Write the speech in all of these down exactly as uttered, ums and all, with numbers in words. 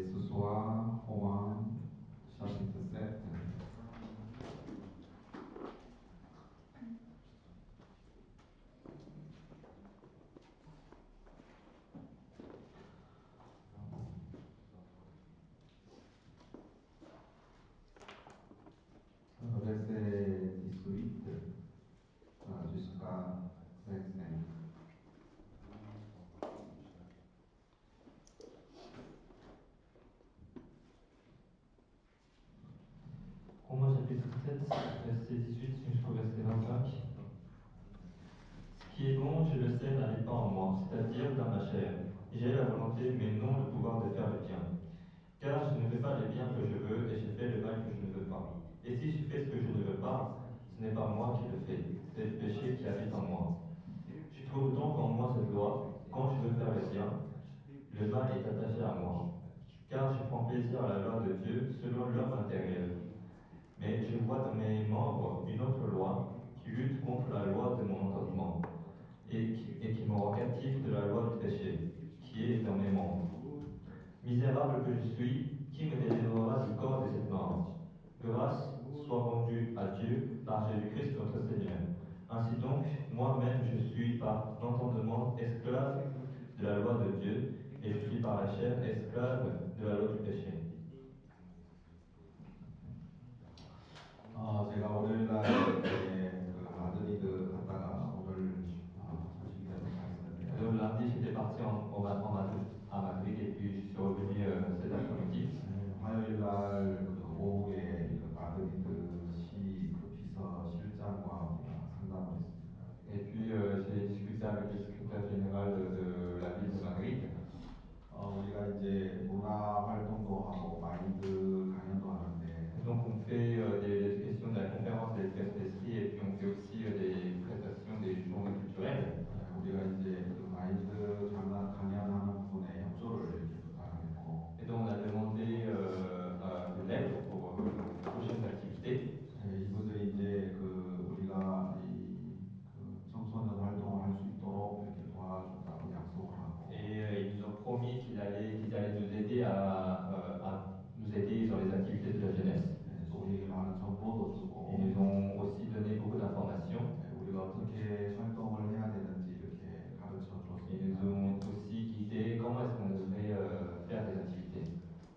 Et ce soir, Romains chapitre sept. Verset dix-huit jusqu'à vingt-cinq. Romains chapitre sept, verset dix-huit jusqu'au verset vingt-cinq. Ce qui est bon, je le sais, n'habite pas en moi, c'est-à-dire dans ma chair. J'ai la volonté, mais non le pouvoir de faire le bien. Car je ne fais pas les biens que je veux, et je fais le mal que je ne veux pas. Et si je fais ce que je ne veux pas, ce n'est pas moi qui le fais, c'est le péché qui habite en moi. Je trouve donc en moi cette loi: quand je veux faire le bien, le mal est attaché à moi. Car je prends plaisir à la loi de Dieu selon l'homme intérieur. Mais je vois dans mes membres une autre loi qui lutte contre la loi de mon entendement et qui, et qui me rend captif de la loi du péché qui est dans mes membres. Misérable que je suis, qui me délivrera du corps de cette mort? Grâce soit rendue à Dieu par Jésus-Christ notre Seigneur. Ainsi donc, moi-même je suis par l'entendement esclave de la loi de Dieu, et je suis par la chair esclave de la loi du péché. 어, 제가 월요일날 이렇게 그 마드리드 갔다가 오늘 어, 소식대로 가 있었는데요. Le lundi, j'étais parti en, en, en Madrid, à Madrid et puis je suis revenu euh, cet après-midi. 네, 화요일날 그 오후에 그 마드리드 시 그 비서실장과 우리가 상담을 했습니다. Et puis euh, j'ai discuté avec le secrétaire général de, de la ville de Madrid. 어, 우리가 이제 문화 활동도 하고 마인드 강연도 하는데 Et donc on fait euh, des, l'éducation de la conférence de l'éducation d'esprit et puis on fait aussi euh, des prestations des journées culturelles. 네, 우리가 이제 그 마인드 강연, 강연하는 부분에 협조를 이렇게 부탁을 했고 Et donc on a demandé euh, euh, de l'aide pour euh, nos prochaines activités. 네, 이분들이 이제 그 우리가 이그 청소년 활동을 할 수 있도록 이렇게 도와준다고 약속을 하고 Et euh, ils nous ont promis qu'ils allaient, qu'ils allaient nous aider à, euh, à nous aider dans les activités de la jeunesse. 네, 또 우리에게 많은 정보도 주고 Ils nous ont aussi donné beaucoup d'informations. 네, 우리가 어떻게 활동을 해야 되는지 이렇게 가르쳐 Ils nous 줬습니다. ont aussi guidé comment est-ce qu'on devrait euh, faire des activités.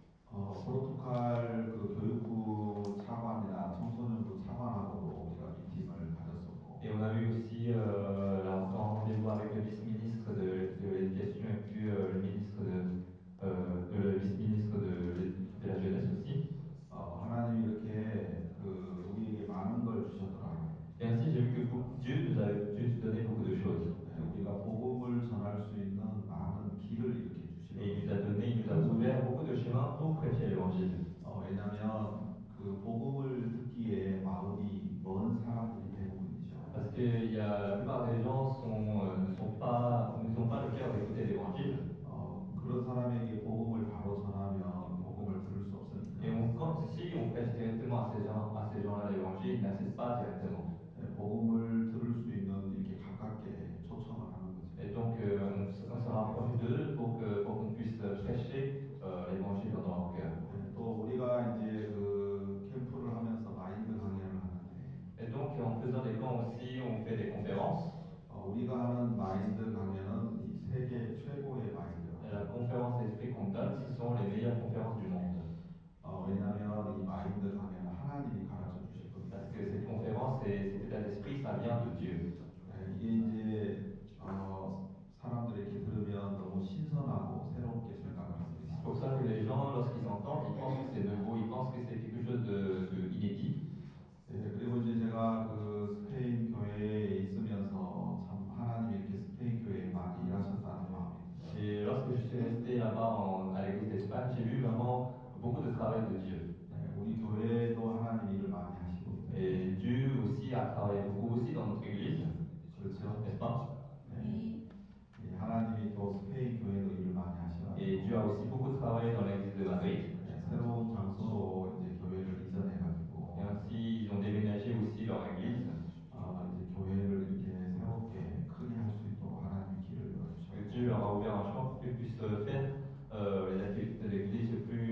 어, 포르투갈 그 교육부 차관이나 청소년부 차관하고도 우리가 미팅을 가졌었고 Et on a eu aussi euh, là, encore un rendez-vous avec le vice-ministre de, de l'éducation et puis euh, le ministre de, euh, le vice-ministre de, de la jeunesse aussi. 어, 하나님이 이렇게 그 우리에게 많은 걸 주셨더라. Et ainsi j'ai vu que Dieu nous a Dieu nous donnait beaucoup de choses. 네, 우리가 복음을 전할 수 있는 많은 길을 이렇게 Et il nous 주시거든요. a donné, il nous a ouvert beaucoup de chemins pour prêcher l'évangile. 어, 왜냐하면 그 복음을 듣기에 마음이 먼 사람들이 대부분이죠. Parce que il y a, la plupart des gens sont, euh, ne sont pas, ne sont pas le cœur d'écouter l'évangile. 어, 그런 사람에게 복음을 바로 전하면 복음을 들을 수 없으니까. Et on, quand, si on prêche directement à ces gens, à ces gens-là l'évangile, ils n'acceptent pas directement. 네, 복음을 들을 수 있는 이렇게 가깝게 초청을 하는 거죠. Et donc euh, on, on se rapproche d'eux pour que pour qu'on puisse prêcher euh, l'évangile dans leur cœur. 네, 또 우리가 이제 그 캠프를 하면서 마인드 강연을 하는데. Et donc en faisant des camps aussi, on fait des conférences. 어, 우리가 하는 마인드 강연은 이 세계 최고의 마인드 Et la 강연. conférence d'esprit qu'on donne, ce sont les meilleures conférences du monde. 어, 왜냐하면 이 마인드 강연은 하나님이 가르쳐 주실 거기 Parce 때문에. que cette conférence et cet état d'esprit, ça vient de Dieu. 네, 이게 이제 어, 사람들이 이렇게 들으면 너무 신선하고 새롭게 생각을 합니다. C'est pour ça que les gens, lorsqu'ils entendent, ils pensent que c'est nouveau, ils pensent que c'est quelque chose de, de inédit. 네, 그리고 이제 제가 그 스페인 교회에 있으면서 참 하나님이 이렇게 스페인 교회에 많이 일하셨다는 마음이 들어요. Et lorsque je suis resté là-bas en- à l'église d'Espagne, j'ai vu vraiment beaucoup de travail de Dieu. 네, 우리 교회도 하나님 일을 많이 하시고 있는데. Et Dieu aussi a travaillé beaucoup aussi dans notre église, 그렇죠? n'est-ce pas? 네. 예, 하나님이 또 스페인 교회도 일을 많이 하셔가지고. Et Dieu a aussi beaucoup travaillé dans l'église de Madrid. 네, 새로운 장소로 이제 교회를 이전해가지고. Et ainsi, ils ont déménagé aussi leur église. 어, 이제 교회를 이렇게 새롭게 크게 할 수 있도록 하나님이 길을 Que 열어주셨고. Dieu leur a ouvert un chemin pour qu'ils puissent faire euh, les activités de l'église plus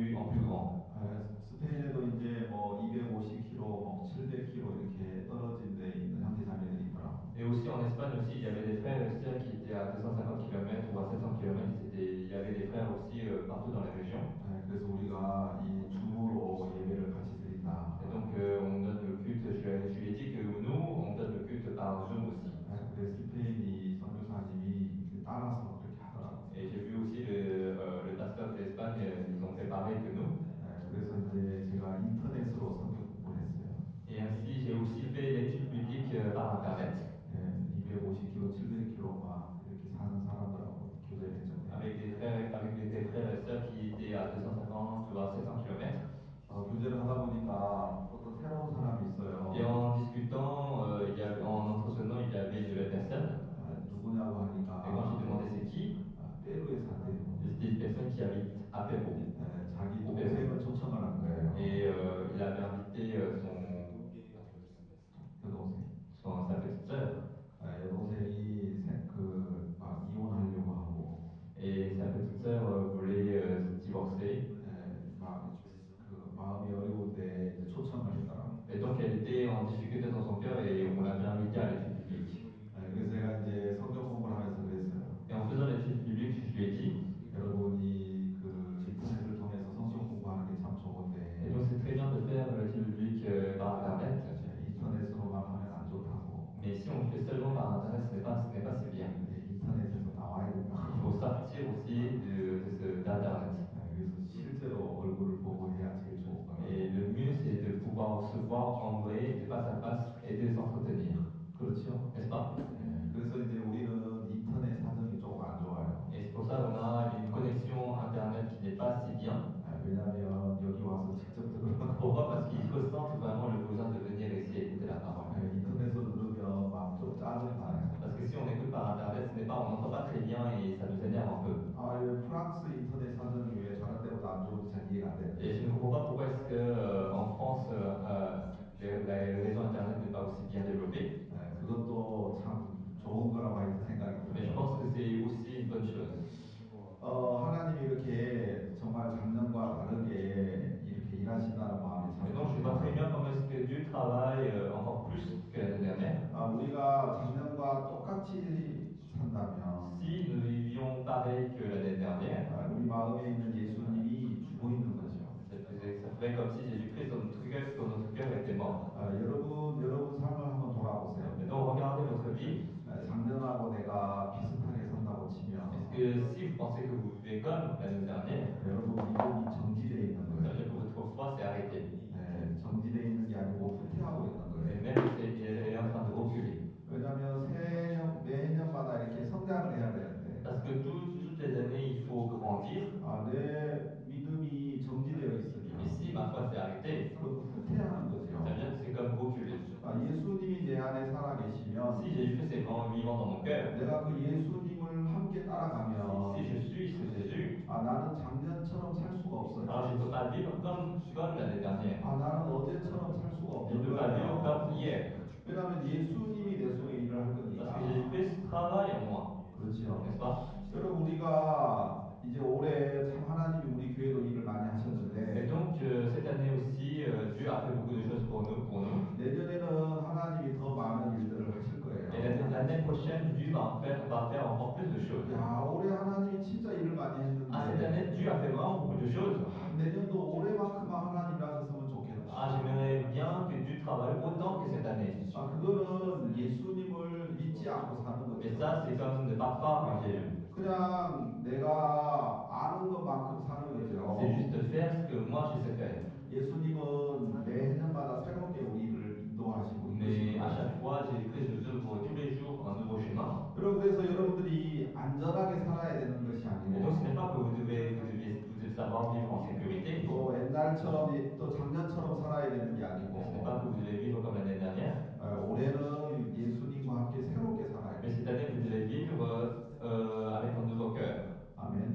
faire aussi euh, partout dans les régions. 예, 그래서 우리가 이 줌으로 예배를 같이 Et 드린다. donc, euh, on donne le culte, je, l'ai- je lui ai dit que nous, on donne le culte par Zoom aussi. 예, 그래 스페인이 선교사님이 이제 따라서 그렇게 하더라고요. Et j'ai vu aussi le, euh, le pasteur de l'Espagne, euh, ils ont fait pareil que nous. 예, 그래서 이제 제가 인터넷으로 성경 공부를 했어요. Et ainsi, j'ai aussi fait l'étude biblique euh, par Internet 예, 이백오십 킬로미터, 칠백 킬로미터 막 이렇게 사는 사람들하고 교제를 했는데 avec des frères, avec des frères et sœurs qui étaient à deux cent cinquante ou à sept cents kilomètres. 어, 교제를 하다 보니까 어떤 새로운 사람이 Et 있어요. en discutant, euh, il y avait, en entretenant, il y avait une nouvelle personne. 아, 누구냐고 Et quand j'ai 하니까 demandé c'est qui, 아, 페루에 산대요. c'était une personne qui habite à Pérou, 예, 자기 au Pérou. 동생을 초청을 한 거예요. Et euh, il avait invité euh, son, 여동생. son- sa petite sœur. 예, 여동생이 그 막 이혼하려고 하고 Et sa petite sœur euh, voulait euh, se divorcer. 예, 막 그 마음이 어려운데 이제 초청을 했더라고요. Et donc elle était en difficulté dans son cœur et on l'avait invitée à l'étude biblique. 예, 그래서 제가 이제 성경 공부를 하면서 그랬어요. Et en faisant l'étude biblique, je lui ai dit, 여러분이 그 인터넷을 통해서 성경 공부하는 게 참 et 좋은데 donc c'est très bien de faire l'étude biblique euh, par Internet, 예, 인터넷으로만 하면 안 좋다고. mais si on le fait seulement par Internet, ce n'est pas, ce n'est pas si bien. 예, 인터넷에서 나와야 Il faut 된다고. sortir aussi de, de ce- d'Internet. 예, 그래서 실제로 얼굴을 보고 해야 제일 좋은 Et 거라고. le mieux, c'est de pouvoir se voir en vrai, de face à face, et de s'entretenir. 그렇죠? N'est-ce pas? 예, 그래서 이제 우리는 인터넷 사정이 조금 안 좋아요. Et c'est pour ça qu'on a une connexion Internet qui n'est pas si bien. 예, 왜냐하면 여기 와서 직접 들으라고. Pourquoi? Parce qu'ils ressentent vraiment le besoin de venir ici écouter la parole. 예, 인터넷으로 들으면 막 좀 짜증 나요. Parce que si on écoute par Internet, ce n'est pas, on n'entend pas très bien et ça nous énerve un peu. 아, 왜 프랑스 인터넷 사정이 왜 다른 데보다 안 좋은지 잘 이해가 안 되는데. Et je ne comprends pas pourquoi est-ce que euh, en France, euh, euh, les- la- le réseau Internet n'est pas aussi bien développé. 예, 그것도 참 좋은 거라고 하여튼 생각이 Mais je 들어요. pense que c'est aussi une bonne chose. 어, 하나님이 이렇게 정말 작년과 다르게 이렇게 일하신다는 마음이 참 Et donc je vois 큽니다. très bien comment est-ce que Dieu travaille euh, encore plus que l'année dernière. 아, 우리가 작년과 똑같이 산다면 Si nous vivions pareil que l'année dernière, 아, 우리 마음에 있는 예수님이 죽어 있는 거죠. ça faisait, ça ferait comme si Jésus-Christ dans notre cœur, dans notre cœur était mort. 아, 여러분 여러분 삶을 한번 돌아보세요. Et donc regardez votre vie. 아, 작년하고 내가 비슷하게 산다고 Est-ce 치면 que si vous pensez que vous vivez comme l'année dernière, 아, 여러분 믿음이 정지되어 있는 ça veut dire 거예요. que votre foi s'est arrêtée. 예, 정지되어 있는 게 아니고 후퇴하고 있는 Et 거예요. même c'est- elle est en train de reculer. 왜냐하면 새해년 매해년마다 이렇게 성장을 해야 되는데 Parce que tout- toutes les années, il faut grandir. 아, 내 믿음이 정지되어 Mais 있으면 si ma foi s'est arrêtée, 그건 후퇴하는 ça veut 거죠. dire que c'est comme reculer. 아, 예수님이 내 안에 살아 Si 계시면 Jésus-Christ est vraiment vivant dans mon cœur, 내가 그 예수님을 함께 si, si je 따라가면 suis ce Jésus, 아, 나는 작년처럼 살 수가 없어요. alors je ne peux pas vivre comme, comme l'année dernière. 아, 나는 어제처럼 살 수가 Je ne 없는 peux pas vivre comme 거예요. hier. 왜냐하면 예수님이 내 속에 일을 할 Parce que 거니까. Jésus-Christ travaille en moi. 그렇죠. N'est-ce pas? 여러분 우리가 이제 올해 참 하나님이 우리 교회도 일을 많이 Et 하셨는데 donc, euh, cette année aussi, euh, Dieu a fait beaucoup de choses pour nous. Pour nous. 내년에는 하나님이 더 많은 일들을 하실 Et 거예요. l'année l'année prochaine, Dieu va, en faire, va faire encore plus de choses. 야, 올해 하나님이 진짜 일을 많이 Ah, cette année, 했는데 Dieu a fait vraiment beaucoup de choses. 아, 내년도 올해만큼만 하나님 일하셨으면 Ah, 좋겠다. j'aimerais bien que Dieu travaille autant que cette année. 아, 그거는 예수님을 믿지 않고 사는 Mais 거죠. ça, c'est comme ne pas croire en Jésus. 그냥 내가 아는 것만큼 사는 C'est 거죠. juste faire ce que moi je sais faire. 예수님은 매해년마다 새롭게 우리를 인도하시고 이끄시는 Mais à 거예요. chaque fois, Jésus-Christ nous ouvre tous les jours un nouveau chemin. 여러분 그래서 여러분들이 안전하게 살아야 되는 것이 Et donc, ce n'est 아니고 pas que vous devez, vous deviez, vous devez savoir vivre en sécurité. 또 옛날처럼 예- 또 작년처럼 살아야 되는 게 Et ce n'est 아니고 pas que vous devez vivre comme l'année dernière. 어, 올해는 예수님과 함께 새롭게 살아야 Mais 돼요. cette année, vous devez vivre euh, euh, avec un nouveau cœur. 아멘.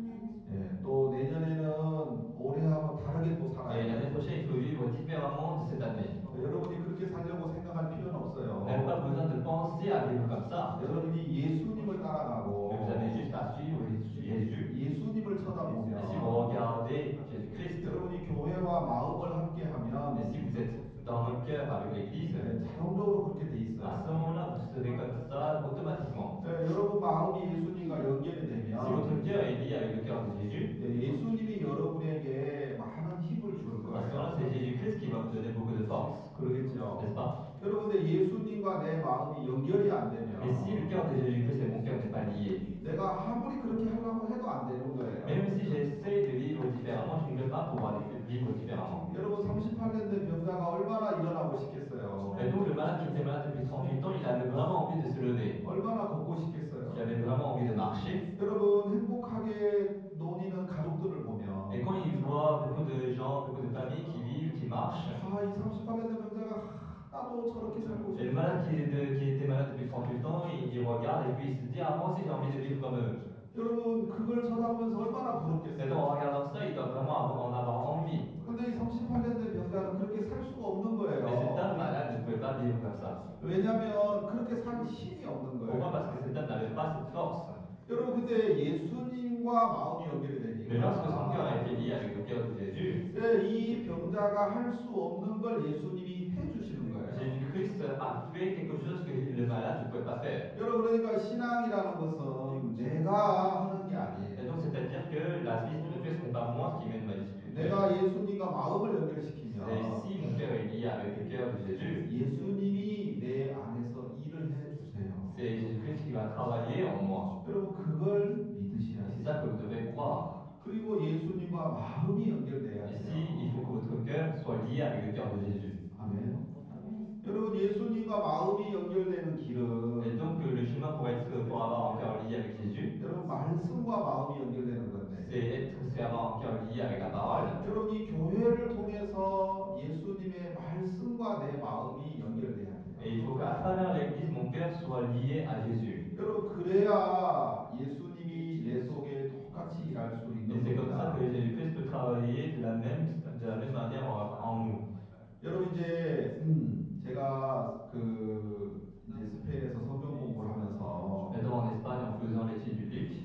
예, 또 내년에는 올해하고 다르게 또 살아야 Et l'année 돼요. prochaine, il faut vivre différemment de cette année. 여러분이 그렇게 살려고 생각할 필요는 Vous n'avez pas 없어요. besoin de penser à vivre comme ça. 여러분이 예수님을 Mais vous avez 따라가고 juste à suivre Jésus. 예수님을 Et si vous 쳐다보면 regardez Jésus-Christ, 여러분이 교회와 마음을 함께 et 하면 si vous êtes dans le cœur avec l'Église, 예, 자동적으로 그렇게 돼 à ce 있어요. moment-là, vous serez comme ça automatiquement. 예, 예, 여러분 마음이 예수님과 연결이 Si 되면 votre cœur est lié avec le cœur de Jésus, 예, 예수님이 여러분에게 많은 힘을 줄 à ce moment-là, 거예요. c'est Jésus-Christ qui va vous donner beaucoup de force, 그러겠죠. n'est-ce pas? 여러분, 근데 예수님과 내 마음이 연결이 안 Mais si le 되면 cœur de Jésus-Christ et mon cœur n'est pas lié, 내가 아무리 그렇게 하려고 해도 안 되는 거예요. même si j'essaye de vivre différemment, je ne vais pas pouvoir di- vivre différemment. 여러분, 삼십팔 년 된 병자가 얼마나 일어나고 싶겠어요. Et donc le malade qui était malade depuis trente-huit ans, il avait vraiment envie de se lever. 얼마나 걷고 Il 싶겠어요. avait vraiment envie de marcher. 여러분, 행복하게 노니는 가족들을 Et 보면 quand il voit beaucoup de gens, beaucoup de familles qui vivent, qui marchent, 아, 이 삼십팔 년 된 병자가 하, 나도 저렇게 살고 et le malade qui, est 싶은데. de- qui était malade depuis trente-huit ans, il, il regarde et puis il se dit, ah moi aussi j'ai envie de vivre comme eux. 여러분, 그걸 쳐다보면서 얼마나 Et donc 부럽겠어요. en regardant ça, il doit vraiment avoir- en avoir envie. 근데 이 삼십팔 년 된 병자는 그렇게 살 수가 없는 Mais cet 거예요. homme malade ne pouvait pas vivre comme ça. 왜냐하면 그렇게 살 힘이 없는 Pourquoi? 거예요. Parce que cet homme n'avait pas cette force. 여러분, 근데 예수님과 마음이 연결이 Mais lorsque son cœur a 되니까 été lié avec le cœur de Jésus, 예, 이 병자가 할 수 없는 걸 예수님이 해주시는 거예요. Jésus-Christ a fait quelque chose que le malade ne pouvait pas faire. 여러분, 그러니까 신앙이라는 것은 내가 하는 게 Et donc 아니에요. c'est-à-dire que la vie spirituelle, ce n'est pas moi qui mène ma vie spirituelle. 내가 예수님과 마음을 C'est 연결시키면 si mon cœur est lié avec le cœur de Jésus, 예수님이 내 안에서 일을 해 주세요. c'est Jésus-Christ qui va travailler en moi. 여러분, 그걸 믿으셔야 Et c'est 돼요. ça que vous devez croire. 그리고 예수님과 마음이 연결돼야 Ici, il 돼요. faut que votre cœur soit lié avec le cœur de Jésus. 아멘. Amen. 여러분, 예수님과 마음이 연결되는 Et 길은 donc euh, le chemin pour être, pour avoir un cœur lié avec Jésus, 여러분 말씀과 마음이 연결되는 c'est 건데 être, c'est avoir un cœur lié avec la parole. 여러분 이 교회를 통해서 예수님의 말씀과 내 마음이 연결돼야 Et 돼요. il faut qu'à travers l'Église, mon cœur soit lié à Jésus. 여러분 그래야 예수님이 내 속에 똑같이 일할 수 Et 있는 c'est comme ça 겁니다. que Jésus-Christ peut travailler de la même, de la même manière en, en nous. 여러분 이제 음 제가 그 이제 스페인에서 성경 공부를 하면서 Et donc en Espagne, en faisant l'étude biblique,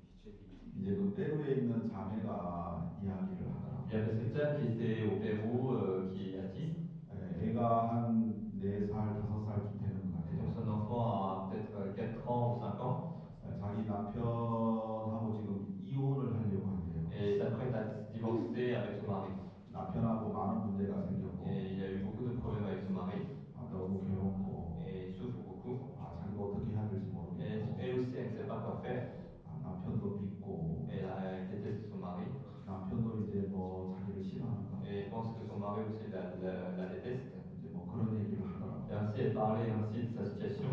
이제 그 페루에 있는 자매가 이야기를 il y avait 하더라고요. cette sœur qui était au Pérou euh, qui a dit, 예, 애가 한 네 살, 다섯 살쯤 되는 것 et donc 같아요. son enfant a peut-être quatre ans ou cinq ans, 예, 자기 남편하고 지금 이혼을 하려고 한대요. et s'apprête à se divorcer avec son mari. 남편하고 많은 문제가 생겼고, Et il y a eu beaucoup de problèmes avec son mari, 아, 너무 괴롭고, et il souffre beaucoup. 아, 자기도 어떻게 해야 될지 Et 모르겠고, elle aussi, elle ne sait pas quoi faire. 아, 남편도 밉고, Elle, a- elle déteste son mari, 남편도 이제 뭐 자기를 싫어하는 것 et 같고, pense que son mari aussi la, la- la déteste. 이제 뭐 그런 얘기를 Et 하더라고요. ainsi, elle parlait ainsi de sa situation.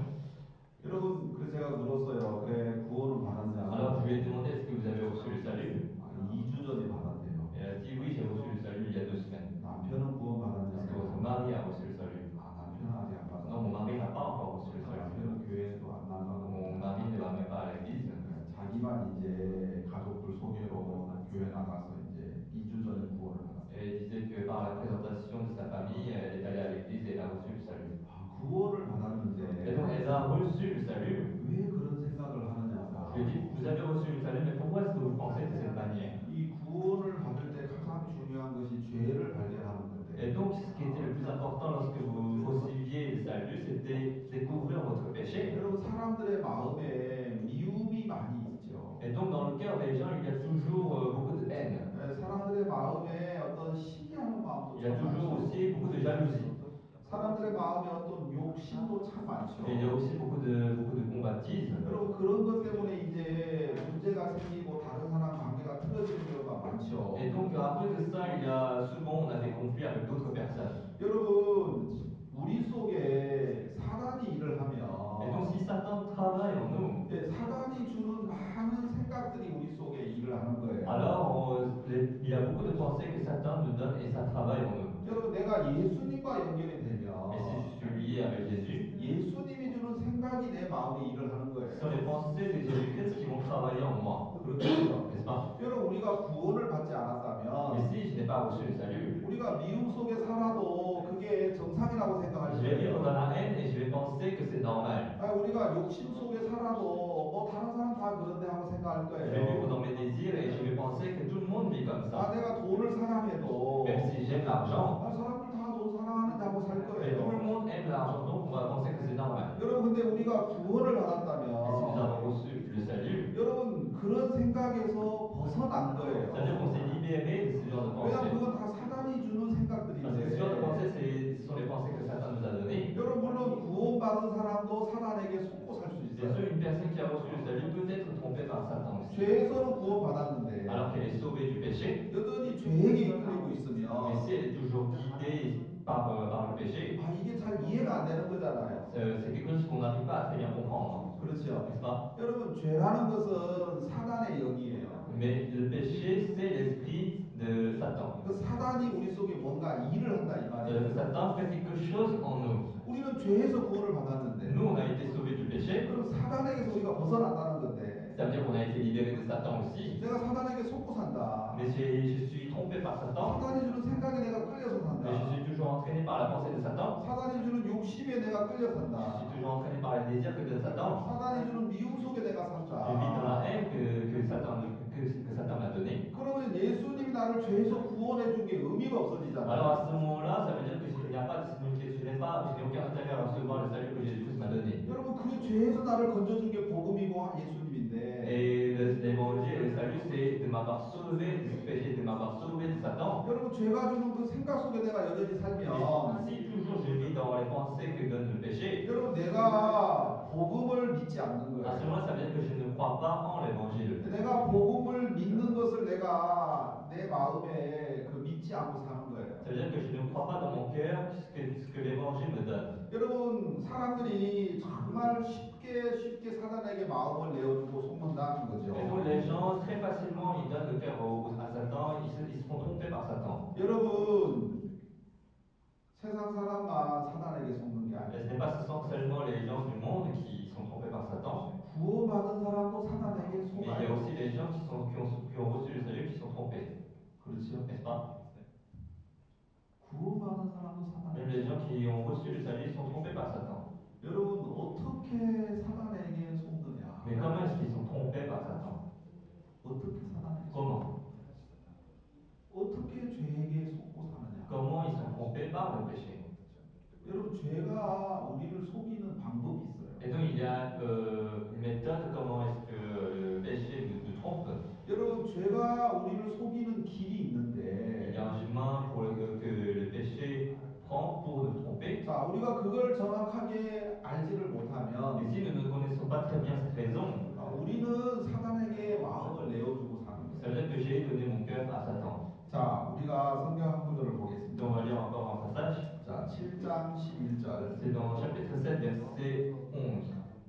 여러분, 그래서 제가 물었어요. 그래, 구원은 Alors je lui ai 받았냐고. demandé, est-ce que vous avez reçu le salut? 아, 이 주 전에 받았대요. Et elle a dit, oui, j'ai reçu le salut il y a deux semaines. 남편은 구원 Est-ce que votre 받았냐고. mari a reçu le salut? 아, 남편은 아직 안 Non, mon 받았대요. mari n'a pas encore reçu le 아, salut. 남편은 교회도 안 나가고, Mon mari ne va même pas à l'église. 예, 자기만 이제 가족들 소개로 교회 나가서 이제 이 주 전에 구원을 Et elle 받았대요. disait que par la présentation de sa famille, elle est allée à l'église et elle a reçu le salut. 아, 구원을 Et donc 받았는데 elle a reçu le salut. 왜 그런 생각을 Je lui ai dit, 하느냐고. vous avez reçu le salut, mais pourquoi est-ce que vous pensez de cette manière? 이 구원을 받을 때 가장 중요한 것이 죄를 발견하는 Et 건데 donc, ce qui était le plus important lorsque vous receviez le salut, c'était découvrir votre péché. 여러분 사람들의 마음에 미움이 많이 있죠. Et donc, dans le cœur des gens, il y a toujours euh, beaucoup de haine. 예, 사람들의 마음에 어떤 시기하는 마음도 Il y a 참 toujours aussi 많죠. beaucoup de jalousie. 사람들의 마음에 어떤 욕심도 참 Et il y a 많죠. aussi beaucoup de, beaucoup de convoitise. 여러분 그런 것 때문에 이제 문제가 생기고 다른 사람 관계가 틀어지는 경우가 Et 많죠. donc, à cause de ça, il y a souvent, on a des conflits avec d'autres personnes. 여러분 우리 속에 사단이 일을 Et donc, 하면 si Satan travaille en nous, 예, 사단이 주는 많은 생각들이 우리 속에 일을 하는 거예요. alors on- les- il y a beaucoup de pensées que Satan nous donne et ça travaille en nous. 여러분 내가 예수님과 연결이 Mais si je 되면 suis lié avec Jésus, 예수님이 주는 생각이 내 마음에 일을 하는 ce sont les 거예요. pensées de Jésus-Christ qui vont travailler en moi, 그렇겠죠. n'est-ce pas? 여러분 우리가 구원을 받지 Mais 않았다면 si je n'ai pas reçu le salut, 우리가 미움 속에 살아도 그게 정상이라고 생각할 je vais vivre 거예요. dans la haine et je vais penser que c'est normal. 아, 우리가 욕심 속에 살아도 뭐 다른 사람 다 그런데 하고 생각할 Je vais vivre 거예요. dans mes désirs et je vais penser que tout le monde vit comme ça. 아, 내가 돈을 Même 사랑해도 si j'aime l'argent, 아, 사람들 다 돈 사랑하는데 하고 살 mais tout le 거예요. monde aime l'argent, donc on va penser que c'est normal. 여러분 근데 우리가 구원을 Mais si nous 받았다면 avons 왜냐하면 pensées. 그건 다 사단이 주는 Parce que ce genre de pensées, 생각들인데 c'est- ce sont les pensées que Satan nous a données. 여러분 물론 구원받은 사람도 사단에게 속고 살 수 Bien sûr, 있어요. une personne qui a reçu le salut peut être trompée par Satan aussi. 죄에서는 Alors qu'elle 구원받았는데 est sauvée du péché, 여전히 죄에게 이끌리고 mais si 있으면 elle est toujours guidée par, euh, par le péché, 아 이게 잘 이해가 안 되는 거잖아요. c'est c'est quelque chose qu'on n'arrive pas à très bien comprendre, 그렇죠. n'est-ce pas? 여러분 죄라는 것은 사단의 영이에요. Mais le péché, c'est l'esprit de Satan. 그 사단이 우리 속에 뭔가 일을 한다 이 C'est-à-dire que 말이에요. Satan fait quelque chose en nous. 우리는 죄에서 구원을 받았는데 Nous, on a été sauvés du péché. 그럼 사단에게서 우리가 벗어났다는 건데 Ça veut dire qu'on a été libérés de Satan aussi. 내가 사단에게 속고 산다. Mais j'ai- je suis trompé par Satan. 사단이 주는 생각에 내가 끌려서 Mais je suis 산다. toujours entraîné par la pensée de Satan. 사단이 주는 욕심에 내가 끌려 Je suis 산다. toujours entraîné par les désirs que donne Satan. 사단이 주는 미움 속에 내가 Je vis dans la 산다. haine que, que Satan, me- que, que Satan m'a donnée. 그러면 예수님이 나를 죄에서 구원해 준 게 의미가 Alors à 없어지잖아요. ce moment-là, ça veut dire que il n'y a pas de signification, je n'ai pas, je n'ai aucun intérêt à recevoir le salut que Jésus-Christ m'a donné. 여러분 그 죄에서 나를 건져 준 게 복음이고 하- 예수님인데 Et le- l'évangile et le salut, c'est de m'avoir sauvé de ce péché, de m'avoir sauvé de Satan. 여러분 죄가 주는 그 생각 속에 내가 여전히 Mais 살면 si toujours je vis dans les pensées que donne le péché, 여러분 내가 복음을 믿지 않는 à ce 거예요. moment-là, ça veut dire que je ne crois pas en l'évangile. 내가 복음을 믿는 것을 내가 내 마음에 그 믿지 않고 사는 거예요. Ça veut dire que je ne crois pas dans mon cœur ce que, ce que l'évangile me donne. 여러분 사람들이 정말 쉽게 쉽게 사단에게 마음을 내어주고 속는다는 Et donc 거죠. les gens, très facilement, ils donnent le cœur au- au- à Satan, ils se, ils se font tromper par Satan. 여러분 세상 사람만 사단에게 속는 게 Et ce n'est 아니에요. pas ce sont seulement les gens du monde qui sont trompés par Satan, 구원받은 사람도 사단에게 mais il y a 속아요. aussi les gens qui, sont, qui, ont, qui ont reçu le salut qui sont trompés, 그렇죠? n'est-ce pas? 구원받은 사람도 Même 사단에게 les gens 속아. qui ont reçu le salut sont trompés par Satan. 여러분 어떻게 사단에게 Mais 속느냐? comment est-ce qu'ils sont trompés par Satan? 어떻게 사단에게 Comment? 속느냐? 어떻게 죄에게 속고 사느냐? Comment ils sont trompés par le péché? 여러분 죄가 우리를 속이는 방법이 있어요. Et donc il y a euh, une méthode comment est-ce que le péché nous, nous trompe. 여러분 죄가 우리를 속이는 길이 Il y a 있는데 un chemin pour le- euh, que le péché prend pour nous tromper. 자 우리가 그걸 정확하게 알지를 Et 못하면 si nous ne connaissons pas très bien cette raison, 아, 우리는 사단에게 마음을 내어주고 사는 ça veut 거예요. dire que j'ai donné mon cœur à Satan. 자 우리가 성경 한 구절을 Donc on 보겠습니다. va lire encore un passage. 자 칠 장 십일 절 C'est dans chapitre sept, verset onze.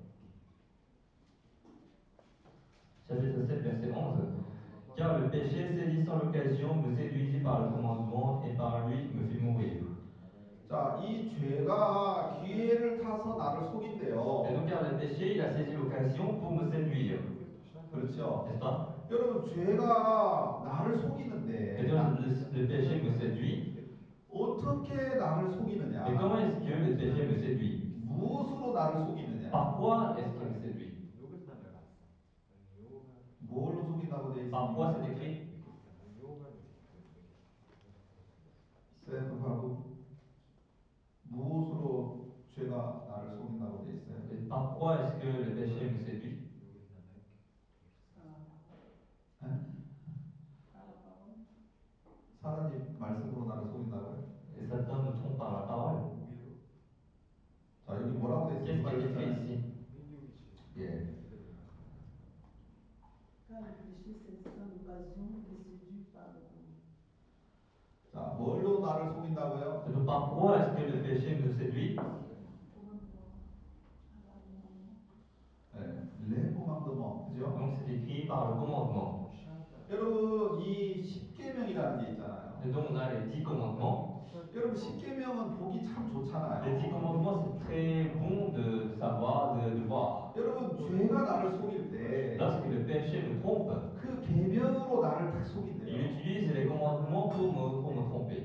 Chapitre sept, verset onze. Car le péché, saisissant l'occasion, me séduisit par le commandement et par lui me fit mourir. 자, 이 죄가 기회를 타서 나를 Et 속인대요. donc car le péché, il a saisi l'occasion pour me séduire. 그렇죠? N'est-ce pas? 여러분, 죄가 나를 Et 속이는데, donc 나, le, le péché me séduit. 어떻게 나를 Mais comment 속이느냐? est-ce que le péché me séduit? 무엇으로 나를 Par 속이느냐? quoi est-ce qu'il me séduit? 뭘로 속인다고 돼 Par quoi c'est 있습니까? écrit? 쎄 급하고 무엇으로 죄가 나를 속인다고 돼 있어요? Et par quoi est-ce que le péché me séduit? 에? 사단이 말씀으로 나를 속인다고요? Et Satan nous trompe par la parole. 자, 여기 뭐라고 돼 있어요? Qu'est-ce 누가 qui est écrit 읽었잖아요. ici? 예. Car le péché saisissant l'occasion me séduit par le commandement. 자, 뭘로 나를 속인다고요? Et donc par quoi est-ce que le péché nous séduit? 예. 레 코망드먼. 그죠? Donc c'est écrit par le commandement. 여러분, 이 십계명이라는 게 있잖아요. Et donc on a les dix commandements. 여러분, 십계명은 보기 참 Les dix 좋잖아요. commandements, c'est très bon de, de savoir, de, de voir. 여러분, 죄가 나를 속일 때 Lorsque le péché me trompe, 그 계명으로 나를 딱 il 속인대요. utilise les commandements pour me, pour me tromper.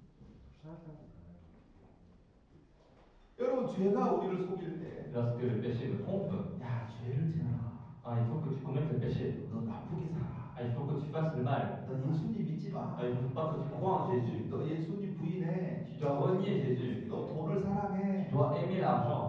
여러분, 죄가 우리를 속일 때, Lorsque le péché me trompe, 야, 죄를 지어라. ah, il faut que tu commettes le péché. 너 나쁘게 살아. Ah, il faut que tu fasses le mal. 너 예수님 믿지 마. Ah, il ne faut pas que tu crois en 너, Jésus. 너 예수님 부인해. Tu dois renier Jésus. 너 돈을 Tu 사랑해. dois aimer l'argent.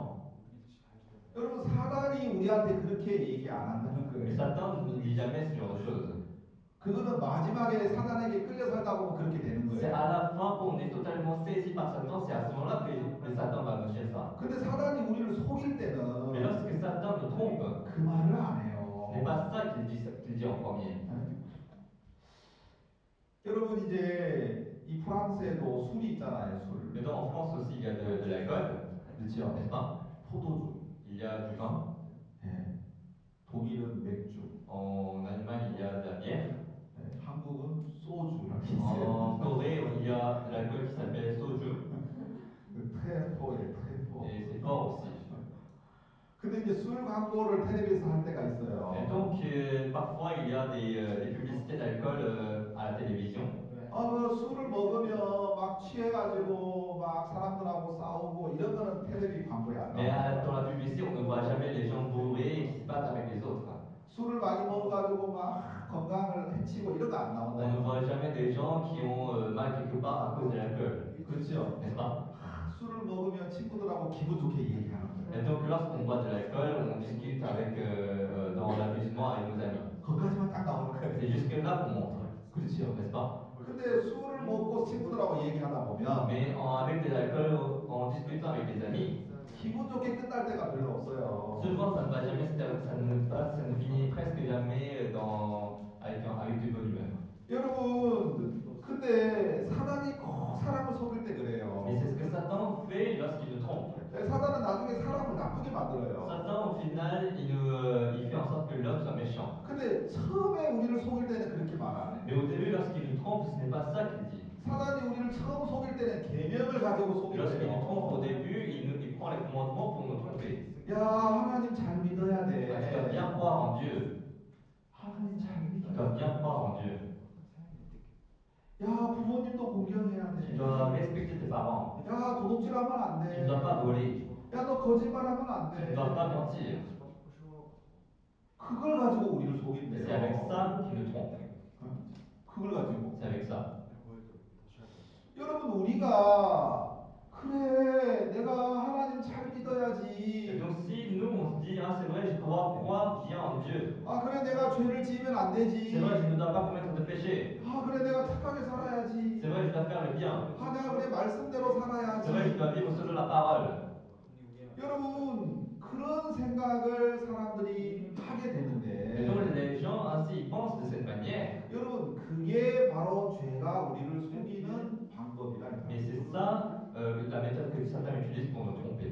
여러분, 사단이 우리한테 그렇게 얘기 안 한다는 Mais 거예요. Satan ne nous dit jamais ce genre de choses. 그거는 마지막에 사단에게 끌려 살다 보면 그렇게 되는 C'est 거예요. à la fin, quand on est totalement saisi par Satan, c'est à ce moment-là que le Satan va nous dire ça. 근데 사단이 우리를 속일 Mais 때는 lorsque Satan nous trompe, 그 말을 안 ce n'est pas 해요. ça qu'il dit, qu'il dit en premier. 예? 여러분 이제 이 프랑스에도 술이 있잖아요, 술. Et donc en France aussi, il y a de, de l'alcool, 그렇죠? n'est-ce pas? 포도주. Il y a du vin. 예. 독일은 맥주. En Allemagne, il y a de la bière. 예. 한국은 소주라고 있어요. En Corée, il y a de l'alcool qui s'appelle soju. 트레포예, 트레포. Et c'est fort aussi. 근데 이제 술 광고를 텔레비에서 할 때가 Et 있어요. donc, euh, parfois, il y a des, euh, des publicités d'alcool euh, à la télévision. 아, 그 술을 먹으면 막 취해가지고 막 사람들하고 싸우고 이런 거는 텔레비 광고에 안 Mais à la- 나옵니다. dans la publicité, on ne voit jamais les gens bourrés et qui se battent avec les autres. 술을 많이 먹어가지고 막 건강을 해치고 이런 거 안 On ne 나온다니까. voit jamais des gens qui ont euh, mal quelque part à cause de l'alcool. 그렇죠? N'est-ce pas? 아, 술을 먹으면 친구들하고 기분 좋게 얘기하는 거예요. Et donc, lorsqu'on boit de l'alcool, on discute avec, euh, euh, dans l'amusement avec nos amis. 거기까지만 딱 나오는 거예요. C'est jusque là qu'on montre. 그렇죠? N'est-ce pas? 근데 술을 먹고 친구들하고 얘기하다 보면 Mais en- avec de l'alcool, en discutant avec des amis, 기분 좋게 끝날 때가 별로 없어요. souvent ça ne va jamais se ter- ça ne, pas- ça ne finit presque jamais dans, avec, un- avec de bonne humeur. 여러분, 근데 사단이 꼭 사람을 속일 때 그래요. Mais c'est ce que Satan fait lorsqu'il nous trompe. 사단은 나중에 사람을 나쁘게 만들어요. Satan, au final, il, nous, euh, il fait en sorte que l'homme soit méchant. 근데 처음에 우리를 속일 때는 그렇게 말 안 해. Mais au début, lorsqu'il nous trompe, ce n'est pas ça qu'il dit. 사단이 우리를 처음 속일 때는 계명을 가지고 Lorsqu'il nous trompe au 속인대요. début, il, nous- il prend les commandements pour nous tromper. 야, 하나님 잘 믿어야 Ah, tu dois bien 돼. croire en Dieu. 하나님 잘 Tu 믿어야 dois bien 돼. croire en Dieu. 야, 부모님도 공경해야 돼. Tu dois respecter tes parents. 야, 도둑질하면 안 Tu 돼. ne dois pas voler. 야, 너 거짓말하면 안 Tu ne 돼. dois pas mentir. 그걸 가지고 우리를 Et 속인대요. c'est avec ça qu'il nous trompe. 그걸 가지고. C'est avec ça. 여러분, 우리가 그래, 내가 하나님 잘 Et 믿어야지. donc si nous on se dit ah c'est vrai je dois croire bien en Dieu. 아, 그래, 내가 죄를 지으면 안 되지. C'est vrai je ne dois pas commettre de péché. 아, 그래, 내가 착하게 살아야지. C'est vrai je dois faire le bien. 아, 내가 그래, 말씀대로 C'est vrai je 살아야지. dois vivre selon la parole. 여러분, 그런 생각을 사람들이 하게 Et donc 되는데, les gens ainsi ils pensent de cette manière. 여러분, 그게 바로 죄가 우리를 속이는 방법이라니까. Mais c'est ça euh, la méthode que Satan utilise pour nous tromper.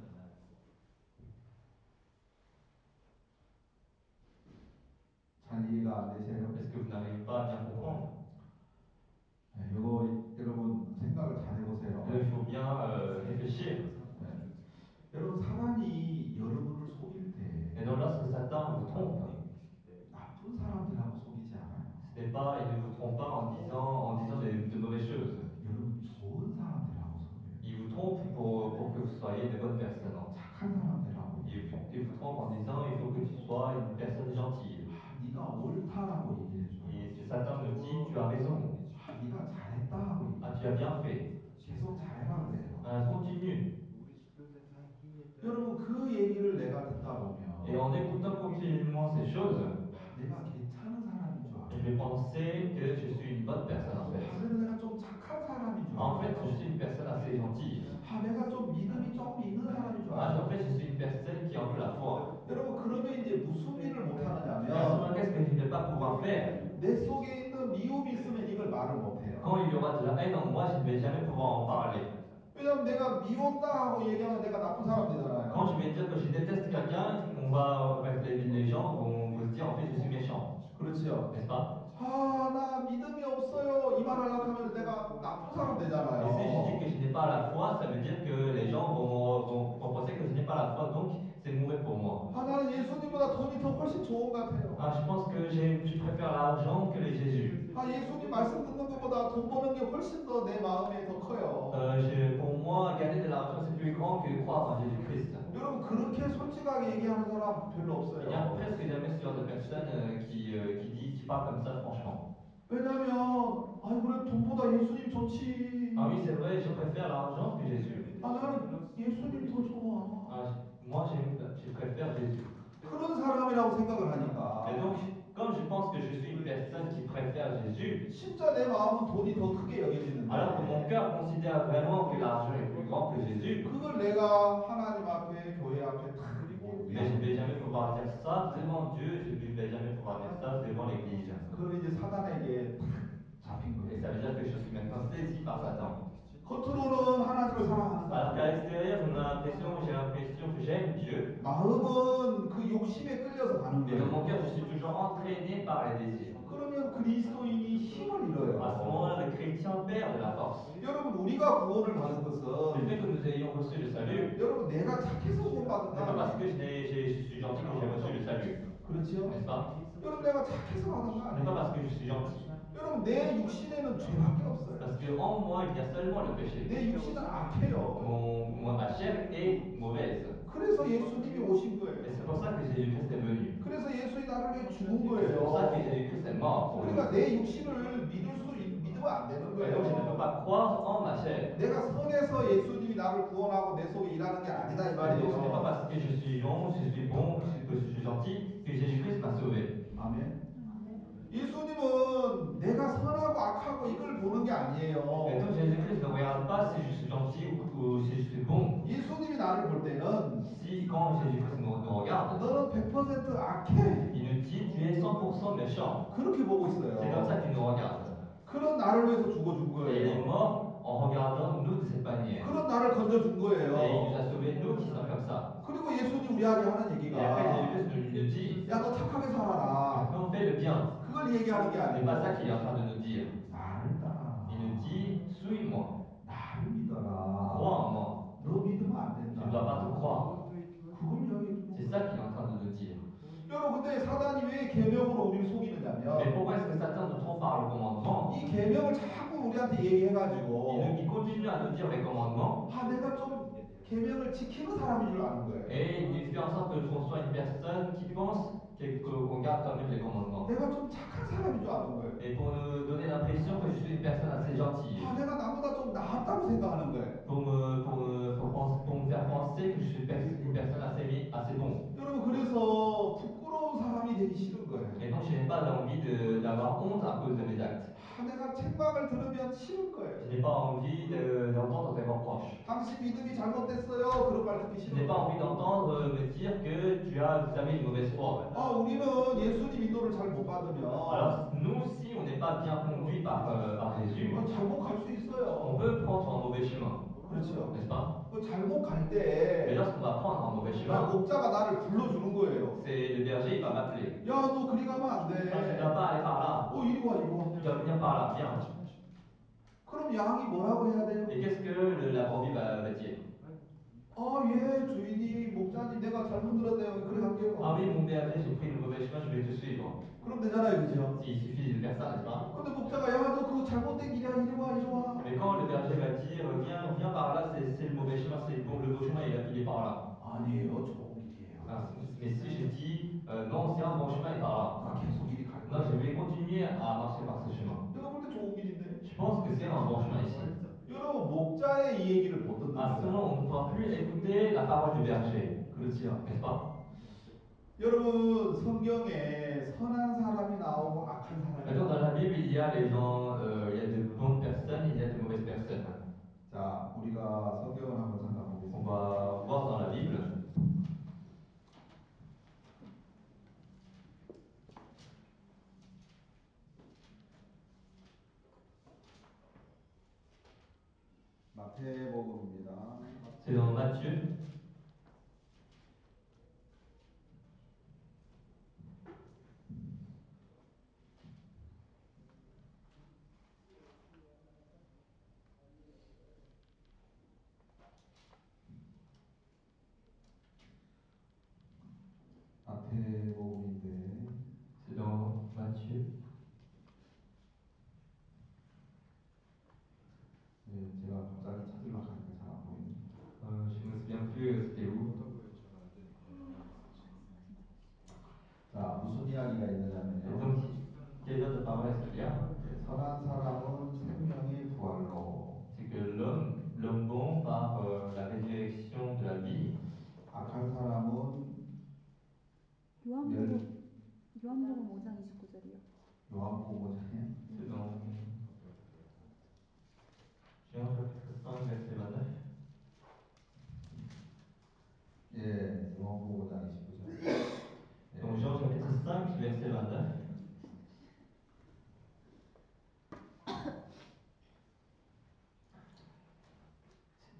잘 이해가 안 되세요? Est-ce que vous n'arrivez pas à bien comprendre? 네, 이거 여러분 생각을 잘 해보세요. Il faut bien euh, réfléchir. 네. 여러분, 사단이 여러분을 속일 때 Et donc lorsque Satan vous trompe, 나쁜 사람들하고 속이지 않아요. ce n'est pas, il ne vous trompe pas en disant, en disant de, de mauvaises choses. 여러분, 좋은 사람들하고 속여요. Il vous trompe pour, pour que vous soyez de bonnes personnes. 착한 사람들하고 Il 얘기해요. vous, il vous trompe en disant il faut que tu sois une personne gentille. 아, 네가 옳다라고 얘기를 해줘요. Et si Satan nous dit tu as raison, 아, 네가 잘했다 하고 ah, 얘기해요. tu as bien fait, 계속 잘해라 그래요. ah, continue. 여러분, 그 얘기를 내가 듣다 보면 Et en écoutant continuellement ces choses, 아, 내가 괜찮은 사람인 줄 je vais 알아요. penser que je suis une bonne personne en fait. 아, 그래도 내가 좀 착한 사람인 줄 En fait, 알아요. je suis une personne assez gentille. 아, 내가 좀 믿음이 조금 있는 사람인 줄 Ah, je- en 알아요. fait, je suis une personne qui a un peu la foi. 여러분, 그러면 이제 무슨 일을 못 Et à ce 하느냐면 moment-là, qu'est-ce que je ne vais pas pouvoir faire? 내 속에 있는 미움이 있으면 이걸 말을 못 해요. Quand il y aura de la haine en moi, je ne vais jamais pouvoir en parler. 왜냐면 내가 미웠다 하고 얘기하면 내가 나쁜 사람 되잖아요. Quand je vais dire que je déteste quelqu'un, on va, avec les, les gens vont, vont se dire en fait je suis méchant, 그렇죠. n'est-ce pas? 아, 나 믿음이 없어요. 이 말 하려고 하면 내가 나쁜 사람 되잖아요. Et si je dis que je n'ai pas la foi, ça veut dire que les gens vont, vont, vont penser que je n'ai pas la foi, donc c'est mauvais pour moi. 아, 나는 예수님보다 돈이 더 훨씬 좋은 것 같아요. Ah, je pense que j'aime- je préfère l'argent que les Jésus. 아, 예수님 말씀 듣는 것보다 돈 버는 게 훨씬 더 내 마음에 더 커요. Euh, je- pour moi, gagner de l'argent, c'est plus grand que croire en Jésus-Christ. 여러분, 그렇게 솔직하게 얘기하는 사람 별로 Il n'y a 없어요. presque jamais ce genre de personne euh, qui, euh, qui, dit, qui parle comme ça franchement. 왜냐면 아, 그래, 돈보다 예수님 좋지. Ah oui, c'est vrai, je préfère l'argent que Jésus. 아, 나는 예수님 더 좋아. Ah, je- moi, j'aime, je préfère Jésus. 그런 사람이라고 생각을 하니까 Et donc, comme je pense que je suis une personne qui préfère préfère Jésus, 진짜 내 마음은 돈이 더 크게 여겨지는데 alors que mon cœur considère vraiment que l'argent est plus grand que Jésus, 그걸 내가 하나님 앞에 교회 앞에 탁 mais je ne vais 고백하면 jamais pouvoir dire ça devant Dieu, je ne vais jamais pouvoir dire ça devant l'Église. 그러면 이제 사단에게 탁 잡힌 Et 거예요. ça veut dire que je suis maintenant saisi par Satan. 겉으로는 하나님을 사랑하는 것 Alors qu'à 같은데 l'extérieur, on a l'impression, j'ai l'impression que j'aime Dieu, 마음은 그 욕심에 끌려서 가는 mais dans mon cœur, 거예요. je suis toujours entraîné par les désirs. 그러면 그리스도인이 힘을 À ce moment-là, 잃어요. le chrétien perd de la force. 여러분 우리가 구원을 받은 Le fait 것은 que nous ayons reçu le salut, 여러분 내가 착해서 구원받은 ce 거 n'est pas parce que 아니에요. je, n'ai- j'ai- je suis gentil que j'ai reçu le salut, 그렇죠? n'est-ce pas? 여러분 내가 착해서 받은 거 Ce n'est pas parce 아니에요. que je suis gentil. 여러분 내 육신에는 죄밖에 C'est 없어요. parce qu'en moi, il y a seulement le péché. 내 육신은 악해요. Mon, mon- ma chair est mauvaise. 그래서 예수님이 오신 Et 거예요. c'est pour ça que Jésus-Christ est venu. 그래서 예수님이 나를 위해 죽은 Et c'est pour ça que 거예요. Jésus-Christ est mort pour nous. 그러니까 내 육신을 믿을 수 있- 믿으면 안 되는 Et donc je ne peux pas 거예요. croire en ma chair. 내가 선해서 예수님이 나를 구원하고 내 속에 일하는 게 아니다 이 Et donc ce n'est pas 말이에요. parce que je suis bon, je suis bon, que je suis, que je suis gentil, que Jésus-Christ m'a sauvé. 아멘. Amen. 예수님은 내가 선하고 악하고 이걸 보는 게 Et 아니에요. donc Jésus-Christ ne regarde pas si je suis gentil ou, ou si je suis bon. 예수님이 나를 볼 때는 Si quand Jésus-Christ nous, nous regarde, 너는 백 퍼센트 악해. il nous dit tu es cent pour cent méchant. 그렇게 보고 C'est comme ça 있어요. qu'il nous regarde. 그런 나를 위해서 죽어준 Et il est 거예요. mort en regardant nous de cette manière. 그런 나를 건져준 Et il nous 거예요. a sauvés, nous qui sommes comme ça. 그리고 예수님 우리에게 하는 Et après 얘기가 Jésus-Christ nous, il nous dit, 야 너 착하게 살아라. maintenant fais le bien. 그걸 얘기하는 게 Ce n'est pas ça 아니고 qu'il est en train de nous dire. 나를 따라라. Il nous dit, suis-moi, 나를 믿어라. crois en moi. 너 믿으면 안 Tu 된다. ne dois pas te croire. 그걸 이야기해 주는 C'est 거예요. ça qu'il est en train de nous dire. 여러분 근데 사단이 왜 계명으로 우리를 Mais 속이느냐면 pourquoi est-ce que Satan nous trompe par le commandement? 이 계명을 자꾸 우리한테 Il, 얘기해가지고 nous- il continue à nous dire les commandements 아 내가 좀 계명을 지키는 사람인 줄 아는 거예요. et il fait en sorte que qu'on soit une personne qui pense que- que- qu'on garde quand même les commandements. 내가 좀 착한 사람인 줄 아는 거예요. Et pour nous donner l'impression que je suis une personne assez gentille. 아 내가 남보다 좀 낫다고 생각하는 거예요. Pour me, pour me, pour penser- pour me faire penser que je suis une, pers- une personne assez, mi- assez bon. 여러분 그래서 부끄러운 사람이 되기 싫은 거예요. Et donc je n'ai pas envie de- d'avoir honte à cause de mes actes. 아 내가 책망을 들으면 싫은 거예요. Je n'ai pas envie de- d'entendre des reproches. 당신 믿음이 잘못됐어요. 그런 말 듣기 Je n'ai 싫은 pas 거예요. envie d'entendre euh, me dire que tu as, vous avez une mauvaise foi. 아 우리는 예수님 인도를 잘 못 받으면 Alors nous, si on n'est pas bien conduit par, euh, par Jésus, 어, 잘못 갈 수 on 있어요. peut prendre un mauvais chemin, 그렇죠. n'est-ce pas? 어, 잘못 갈 Mais 때 lorsqu'on va prendre un mauvais 야, chemin, 목자가 나를 불러주는 거예요. c'est le berger, il va m'appeler. 야, 너 그리 가면 안 Ah, tu ne 돼. dois pas aller par là, 어, 이리 와, 이리 와. tu dois venir par là, viens. 그럼 양이 뭐라고 해야 돼요? Et qu'est-ce que le- la brebis va, va dire? 아, 예, 주인이, 목자님, 내가 잘못 들었네요. 그래 갈게요. Ah oui, mon berger, j'ai pris le mauvais chemin, je vais te suivre. 그럼 되잖아요, 그죠? Il suffit de faire ça, n'est-ce pas? 근데 목자가 야, 너 그거 잘못된 길이야. 이리 와, 이리 와. Mais quand le berger va dire, viens, viens par là, c'est c'est le mauvais chemin, c'est le bon, le beau chemin, il est, il est par là. 아니에요, 좋은 길이에요. Ah, mais si je dis, euh, non, c'est un bon chemin, il est par là. 나 계속 이리 갈 Non, je 거예요. vais continuer à marcher par ce chemin. 내가 볼 때 좋은 길인데. Je pense que c'est un bon chemin ici. 여러분, 목자의 이 얘기를 못 듣는 À ce 거예요. moment, on ne pourra plus écouter la parole du berger, 그렇지요. n'est-ce pas? 여러분, 성경에 선한 사람이 나오고 악한 사람이 Maintenant, dans 나오고. la Bible, il y a les gens, euh, il y a de bonnes personnes, il y a de mauvaises personnes. 자, 우리가 성경을 한번 On 찾아보겠습니다. va voir dans la Bible. 마태복음입니다. C'est dans Matthieu. 마태복음인데 C'est dans Matthieu. 네, 제가 갑자기 찾으려고 하니까 잘 안 보이네요. Euh, je ne me souviens plus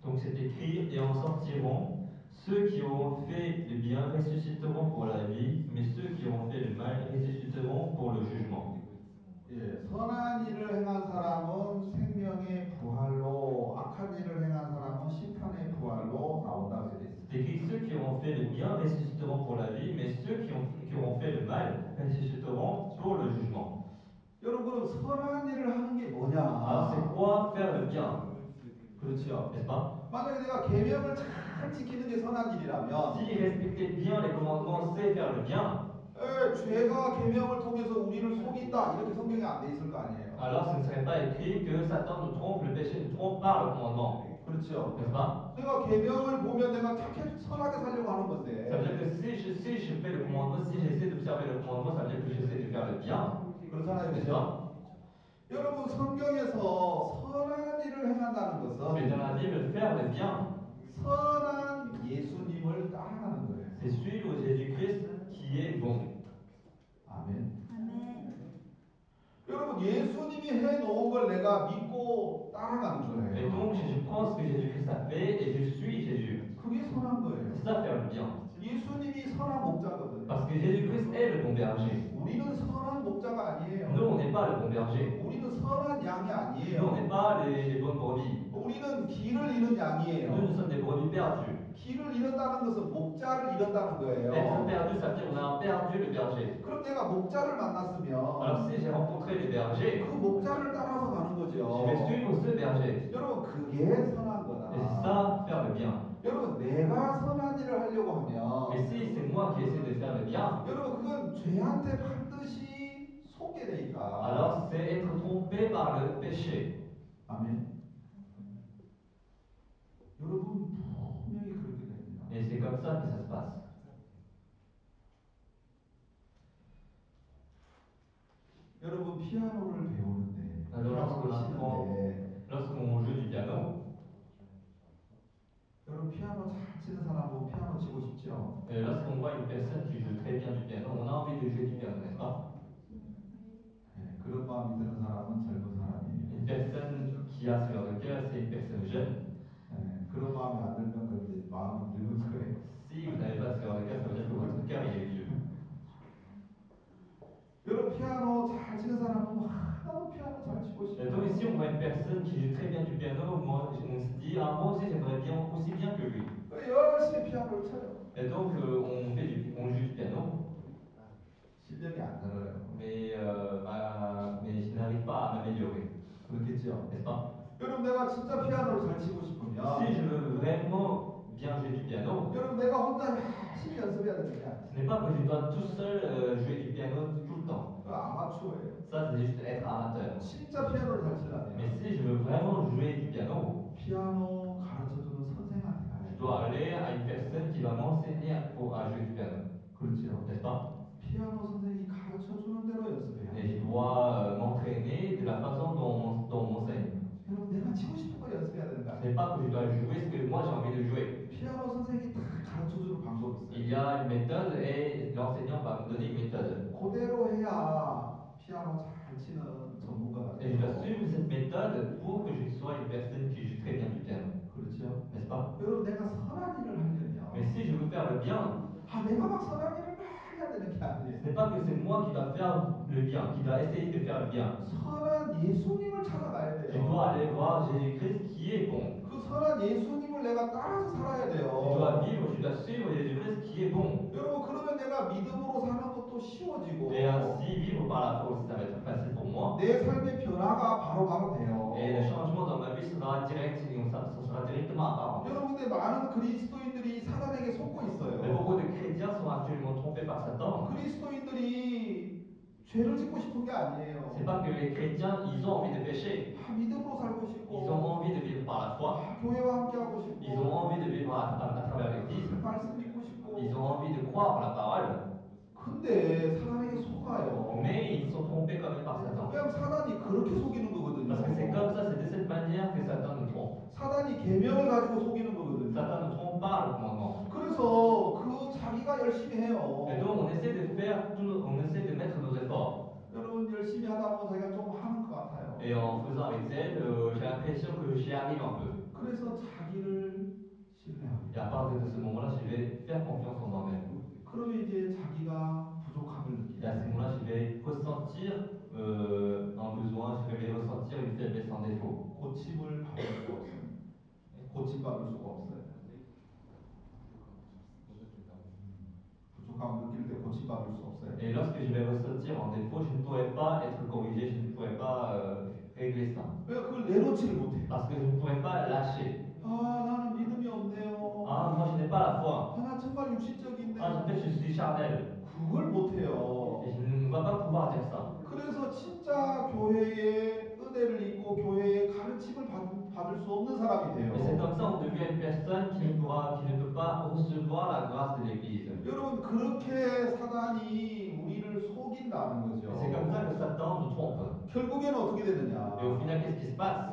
Donc c'est écrit, et en sortiront, ceux qui auront fait le bien ressusciteront pour la vie, mais ceux qui auront fait le mal ressusciteront pour le jugement. 예, 선한 일을 행한 사람은 생명의 부활로, 악한 일을 행한 사람은 심판의 부활로 나온다 그래 있어요. C'est écrit, ceux qui auront fait le bien ressusciteront pour la vie, mais ceux qui, ont, qui auront fait le mal ressusciteront pour le jugement. 여러분 그럼 선한 일을 하는 게 Alors c'est 뭐냐? quoi faire le bien, 그렇죠. n'est-ce pas? 만약에 내가 계명을 잘 지키는 게 선한 일이라면 Si respecter bien les commandements, c'est faire le bien, 에, 죄가 계명을 통해서 우리를 속인다 이렇게 성경에 안 돼 있을 거 아니에요. alors ce ne serait pas écrit que Satan nous trompe, le péché nous trompe par le commandement, 그렇죠. n'est-ce pas? 내가 계명을 보면 내가 착해 선하게 살려고 하는 Ça veut dire 건데 que si je, si je fais le commandement, si j'essaie d'observer le commandement, ça veut dire que j'essaie de faire le bien, 그렇잖아요, n'est-ce 그죠? pas? 여러분 성경에서 선한 일을 행한다는 Mais dans 것은 la Bible, faire le bien, 선한 예수님을 따라가는 거예요. c'est suivre Jésus-Christ qui est bon. 아멘. Amen. 여러분 예수님이 해 놓은 걸 내가 믿고 따라가는 Et 거예요. donc, je prends ce que Jésus-Christ a fait et je suis Jésus. 그게 선한 거예요. C'est ça faire le bien. 예수님이 선한 목자거든요. Parce que Jésus-Christ est le bon berger. 우리는 선한 목자가 아니에요. Nous, on n'est pas le bon berger. 우리는 선한 양이 Nous, on 아니에요. n'est pas les, les bonnes brebis. 우리는 길을 잃은 양이에요. Nous, nous sommes des brebis perdues. 길을 잃었다는 것은 목자를 잃었다는 거예요. Être perdu, ça veut dire on a perdu le berger. 그럼 내가 목자를 만났으면 Alors si j'ai rencontré le berger, 그 목자를 따라서 가는 je vais 거죠. suivre ce berger. 여러분 그게 선한 거다. Et c'est ça, faire le bien. 여러분 내가 선한 일을 하려고 하면 Mais si c'est moi qui essaie de faire le bien, 여러분 그건 죄한테 반드시 속게 되니까. alors c'est être trompé par le péché. 아멘. 여러분 분명히 그렇게 됩니다. Et c'est comme ça que ça se passe. 여러분 피아노를 배우는데 Alors lorsqu'on 피아노를 apprend, 치는데 lorsqu'on joue du piano, 여러분 피아노 잘 치는 사람은 피아노 치고 싶죠. et lorsqu'on voit une personne qui joue très bien du piano, on a envie de jouer du piano, n'est-ce pas? 네, 그런 마음이 드는 사람은 젊은 사람이에요. Une personne qui a ce genre de cœur, c'est une personne jeune. 네, 그런 마음이 안 들면 그 이제 마음이 늙은 거예요. Si vous n'avez pas ce genre de cœur, ça veut dire que votre cœur il est vieux. 여러분 피아노 잘 치는 사람은 와, 나도 피아노 잘 치고 Et donc 싶어. ici on voit une personne qui joue très bien du piano, moi, on se dit ah moi aussi j'aimerais bien aussi bien que lui. 열심히 피아노를 쳐요. Et donc euh, on fait du, on joue du piano, 실력이 안 늘어요. mais euh, ma- mais je n'arrive pas à m'améliorer, 그렇겠죠. n'est-ce pas? 여러분 내가 진짜 피아노를 잘 치고 싶으면 Si je veux vraiment bien jouer du piano, 여러분 내가 혼자 열심히 연습해야 되는 게 아니에요. ce n'est pas que je dois tout seul euh, jouer du piano tout le temps. 그 아마추어예요. Ça c'est juste être amateur. 진짜 피아노를 잘 Mais 치려면 si je veux vraiment jouer du piano, 피아노 가르쳐주는 선생한테 가야 je 돼요. dois aller à une personne qui va m'enseigner à, pour- à jouer du piano, 그렇죠. n'est-ce pas? 피아노 선생이 가르쳐주는 대로 연습해야 Et je 돼요. dois euh, m'entraîner de la façon dont on, dont on m'enseigne. 여러분 내가 치고 싶은 거 연습해야 되는 거 Ce 아니에요. n'est pas que je dois jouer ce que moi j'ai envie de jouer. 피아노 선생이 다 가르쳐주는 방법이 있어요. Il y a une méthode et l'enseignant va me donner une méthode. 그대로 해야 피아노 잘 치는 전문가가 Et je dois 돼요. suivre cette méthode pour que je sois une personne qui joue très bien du piano, 그렇죠. n'est-ce pas? 여러분 내가 선한 일을 하려면 Mais si je veux faire le bien, 아 내가 막 선한 일을 막 해야 되는 게 ce 아니에요. n'est pas que c'est moi qui dois faire le bien, qui dois essayer de faire le bien. 선한 예수님을 찾아가야 돼요. Je dois aller voir Jésus-Christ qui est bon. 그 선한 예수님을 내가 따라서 살아야 Je 돼요. dois vivre, je dois suivre Jésus-Christ qui est bon. 여러분 그러면 내가 믿음으로 사는 것도 쉬워지고 Et ainsi, vivre par la foi aussi, ça va être facile pour moi. 내 삶의 변화가 바로바로 돼요. Et le changement dans ma vie sera direct, ça, ça sera directement apparent. 여러분 근데 많은 그리스도인들이 사단에게 속고 있어요. Mais beaucoup de chrétiens sont actuellement trompés par Satan. 그리스도인들이 죄를 짓고 싶은 게 아니에요. C'est pas que les chrétiens, ils ont envie de pécher. 아, 믿음으로 살고 Ils 싶고 ont envie de vivre par la foi. 아, 교회와 함께 하고 싶고 Ils ont envie de vivre à, à- à travers l'Église. 말씀 믿고 싶고 Ils ont envie de croire en la parole. 근데 사단에게 속아요. Mais ils sont trompés quand même par Satan. 왜냐면 사단이 그렇게 속이는 거거든요. Parce que c'est comme ça, c'est de cette manière que Satan nous trompe. 사단이 계명을 가지고 속이는 거거든요. Satan nous trompe par le commandement. 그래서 그 자기가 열심히 해요. Et donc on essaie de faire tout, nos- on essaie de mettre nos efforts. 여러분 열심히 하다 보면 자기가 좀 하는 것 같아요. Et en faisant avec zèle, euh, j'ai l'impression que j'y arrive un peu. 그래서 자기를 신뢰하게 Et à 돼요. partir de ce moment-là, je vais faire confiance en moi-même. 그러면 이제 자기가 부족함을 느낄 Et à ce moment-là, 때 je vais ressentir euh, un besoin, je vais ressentir une faiblesse, un défaut. 고침을 받을 수가 없어요. 고침 받을 수가 없어요. 부족함을 느낄 때 고침 받을 수 없어요. Et lorsque je vais ressentir un défaut, je ne pourrai pas être corrigé, je ne pourrai pas euh, régler ça. 왜 그걸 내놓지를 못해요. Parce que je ne pourrai pas lâcher. 아, 나는 믿음이 없네요. Ah, moi, je n'ai pas la foi. 아, 나 정말 Ah, 육신적인데요. en fait, je suis charnel. 그걸 못해요. Et je ne vais pas pouvoir dire ça. 그래서 진짜 교회의 은혜를 입고 교회의 가르침을 받은, 받을 수 없는 사람이 Et c'est 돼요. comme ça on devient une personne qui ne pourra, qui ne peut pas recevoir la grâce de l'Église. 여러분, 그렇게 사단이 우리를 속인다는 Et c'est comme ça 거죠. que Satan nous trompe. 결국에는 어떻게 Et au final, 되느냐. qu'est-ce qui se passe?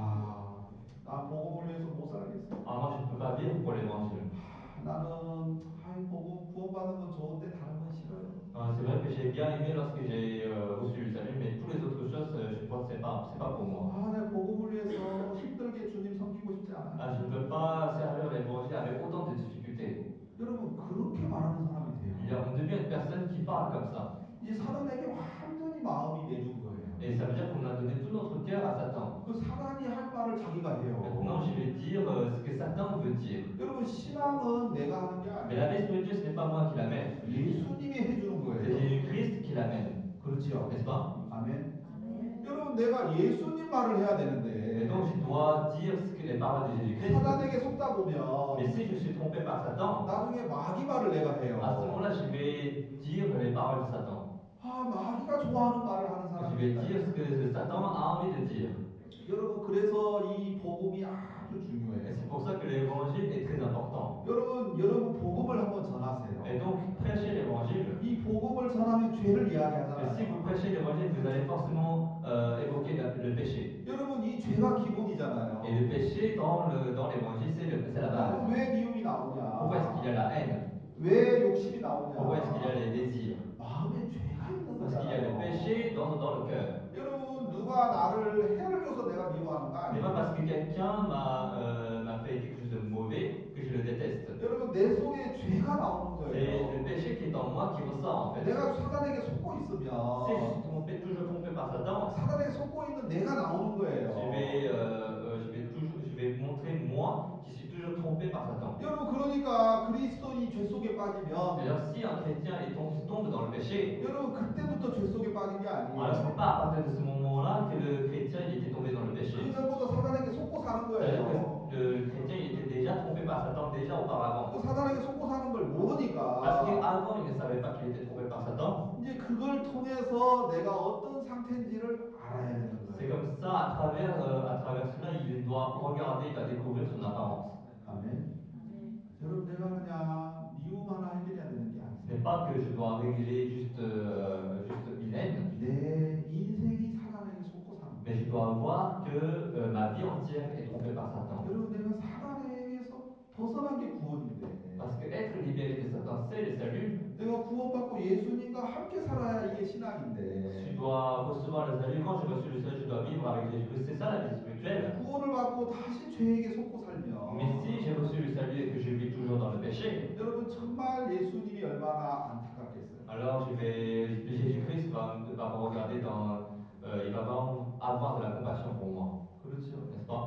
아, 난 복음을 위해서 못 살겠어. Ah, moi, je ne peux pas vivre pour l'Évangile. 아, 나는 아이, 복음 구원받은 건 좋은데 다른 건 싫어요. Ah, c'est vrai que j'ai bien aimé lorsque j'ai euh, reçu le salut, mais toutes les autres choses, euh, je pense que c'est pas, c'est pas pour moi. 아, 내 복음을 위해서 힘들게 주님 섬기고 싶지 않아요. Ah, je ne veux pas servir l'Évangile avec autant de difficultés. 여러분, 그렇게 말하는 사람이 Il y a- 돼요. on devient une personne qui parle comme ça. 이제 사단에게 완전히 마음이 내준 거예요. Et ça veut dire qu'on a donné tout notre cœur à Satan. 그 사단이 할 말을 자기가 Maintenant, 해요. je vais dire euh, ce que Satan veut dire. 여러분, 신앙은 내가 하는 게 Mais la vie 아니에요. spirituelle, ce n'est pas moi qui l'amène. 예수님이 해주는 C'est 거예요. Jésus-Christ qui l'amène. 그렇죠? N'est-ce pas? 아멘. Amen. 여러분, 내가 예수님 말을 해야 Et donc, 되는데 je dois dire ce que les paroles de Jésus-Christ. 사단에게 속다 Mais 보면 si je suis trompé par Satan, 나중에 마귀 말을 내가 à ce 해요. moment-là, je vais dire les paroles de Satan. 아, 마귀가 좋아하는 말을 하는 Je 사람이 vais 있다. dire ce que le Satan a envie de dire. 여러분, 그래서 이 복음이 아주 Et 중요해요. c'est pour ça que l'évangile est très important. 여러분, 여러분 복음을 한번 Et 전하세요. donc, prêchez l'évangile. 이 복음을 전하면 죄를 Et si 이야기하잖아요. vous prêchez l'évangile, vous allez forcément euh, évoquer la- le péché. 여러분, 이 죄가 기본이잖아요. Et le péché dans le dans l'évangile, c'est le- c'est la base. 여러분, 왜 미움이 Pourquoi est-ce qu'il y a 나오냐? la haine? 왜 욕심이 나오냐? Pourquoi est-ce qu'il y a les désirs? 마음에 죄가 있는 Parce qu'il y a le 거잖아요. péché dans, dans le cœur. 여러분, 누가 나를 해를 줘서 내가 미워하는 거 Ce n'est pas parce 아니에요. que quelqu'un m'a euh, m'a fait quelque chose de mauvais que je le déteste. 여러분, 내 속에 죄가 나오는 C'est le 거예요. péché qui est en moi qui ressort en fait. 내가 사단에게 속고 있으면 Si je suis trompé, toujours trompé par Satan, 사단에게 속고 있는 내가 나오는 거예요. je vais, euh, euh, je vais toujours, je vais montrer moi qui suis toujours trompé par Satan. 여러분, 그러니까 그리스도인이 죄 속에 Et 빠지면 alors si un chrétien est tom- tombe dans le péché, 여러분, 그때부터 죄 속에 빠진 게 alors ce n'est 아니에요. pas à partir de ce moment-là que le chrétien il était tombé dans le péché. 그 전부터 사단에게 속고 사는 C'est-à-dire que 거예요. le, le chrétien il était déjà trompé par Satan déjà auparavant. 그 사단에게 속고 사는 걸 Parce 모르니까 qu'avant il ne savait pas qu'il était trompé par Satan. 이제 그걸 통해서 내가 어떤 상태인지를 알아야 되는 C'est 거예요. comme ça, à travers, euh, à travers cela, il doit regarder, il va découvrir son apparence. 아멘. Amen. 여러분, 내가 그냥 미움 하나 해결해야 되는 게 Ce n'est 아니에요. pas que je dois régler juste, euh, juste une haine, 내 인생이 사단에게 속고 사는 mais 거예요. je dois voir que euh, ma vie entière est trompée par Satan. 여러분, 내가 사단에게서 벗어난 게 구원인데 Parce que être libéré de Satan, c'est le salut. 내가 구원받고 예수님과 함께 살아야 이게 Je 신앙인데 dois recevoir le salut. Quand j'ai reçu le salut, je dois vivre avec Jésus-Christ. C'est ça la vie spirituelle. 구원을 받고 다시 죄에게 속고 Mais 살면 si j'ai reçu le salut et que je vis toujours dans le péché, 여러분, 정말 예수님이 얼마나 안타깝겠어요. alors je vais, le Jésus-Christ va, me- va me regarder dans, euh, il va vraiment avoir de la compassion pour moi, 그렇죠. n'est-ce pas?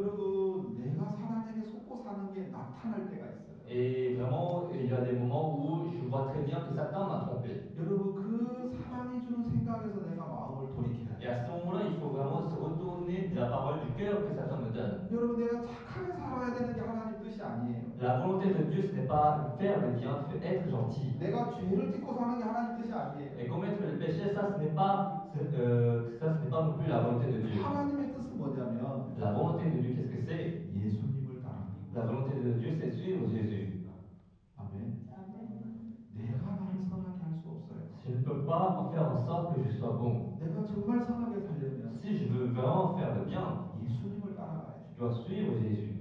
여러분, 내가 사단에게 속고 사는 게 나타날 때가 있어요. Et vraiment, il y a des moments où je vois très bien que Satan m'a trompé. 여러분, 그 사단이 주는 생각에서 내가 마음을 돌이켜야 Et 돼요. à ce moment-là, il faut vraiment se retourner de la parole du cœur que Satan me donne. 여러분, 내가 착하게 살아야 되는 게 하나님 뜻이 아니에요. La volonté de Dieu, ce n'est pas faire le bien, f- être gentil. 내가 죄를 짓고 사는 게 하나님 뜻이 아니에요. Et commettre le péché, ça, ce n'est pas, ce, euh, ça, ce n'est pas non plus la volonté de Dieu. 하나님의 뜻은 뭐냐면 La volonté de Dieu, qu'est-ce que c'est? 예수님을 따라가는 거예요. La volonté de Dieu, c'est suivre Jésus. 아멘. Amen. 내가 나를 선하게 할 수 없어요. Je ne peux pas en faire en sorte que je sois bon. 내가 정말 선하게 살려면 Si je veux vraiment faire le bien, 예수님을 따라가야 je 돼요. dois suivre Jésus.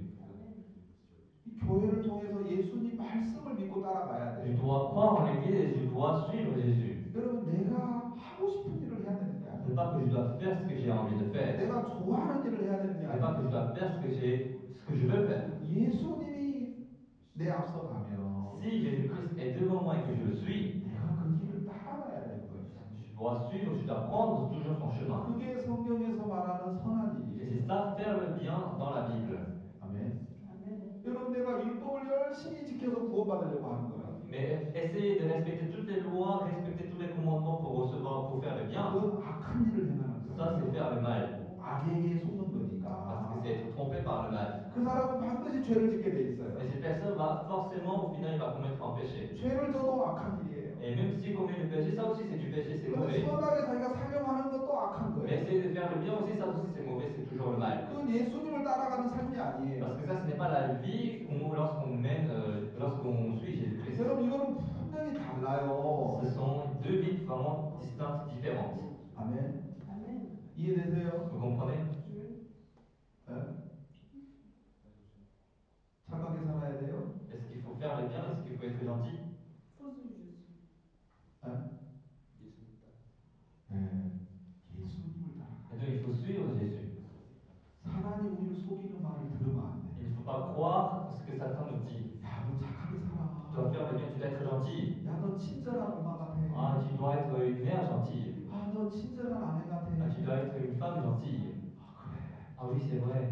이 교회를 통해서 예수님 말씀을 믿고 따라가야 Je 돼요. dois croire en l'Église et je dois suivre Jésus. 여러분, 내가 하고 싶은 일을 해야 되는 게 Ce n'est 아니에요. pas pas que je dois faire ce que j'ai envie de faire. 내가 좋아하는 일을 해야 되는 게 Ce n'est pas que je dois 아니에요. faire ce que j'ai, ce que je veux faire. 예수님이 내 앞서 가면 Si Jésus-Christ est devant moi et que je le suis, 내가 그 길을 따라가야 되는 거예요. je dois suivre, je dois prendre toujours son chemin. 그게 성경에서 말하는 선한 Et c'est 일이에요. ça, faire le bien dans la Bible. 아멘. Amen. 여러분 내가 율법을 열심히 지켜서 구원받으려고 하는 거는 Mais essayer de respecter toutes les lois, respecter tous les commandements pour recevoir, pour faire le bien, 그건 악한 일을 행하는 ça c'est faire 거예요. le mal. 악에게 속는 Parce que c'est 거니까 être trompé par le mal. 그 사람은 반드시 죄를 짓게 돼 있어요. Et cette personne va forcément, au final, il va commettre un péché. 죄를 져도 악한 일이에요. Et même s'il commet le péché, ça aussi c'est du péché, c'est 근데 mauvais. 선하게 자기가 살려고 하는 것도 악한 Mais 거예요. essayer de faire le bien aussi, ça aussi c'est mauvais, c'est toujours le mal. 그건 예수님을 따라가는 삶이 아니에요. Parce que ça, ce n'est pas la vie qu'on, lorsqu'on mène, euh, lorsqu'on suit Jésus-Christ. 여러분 이거는 분명히 달라요. Ce sont deux vies vraiment distinctes, différentes. 아멘. Amen. 이해되세요? Vous comprenez? Oui. 예? 착하게 살아야 돼요? Est-ce qu'il faut faire le bien? Est-ce qu'il faut être gentil? Faut suivre Jésus. 예? 예. 예수님을 따라가. Et donc il faut suivre Jésus. 사단이 우리를 속이는 말을 들으면 안 돼. Il ne faut pas croire ce que Satan nous dit. 야, 너 착하게 살아. Tu dois faire le bien, tu dois être gentil. 야, 너 친절한 엄마 같아. Ah, tu dois être une mère gentille. 아, 너 친절한 아내 같아. Ah, tu dois être une femme gentille. 아, 그래. Ah oui, c'est vrai.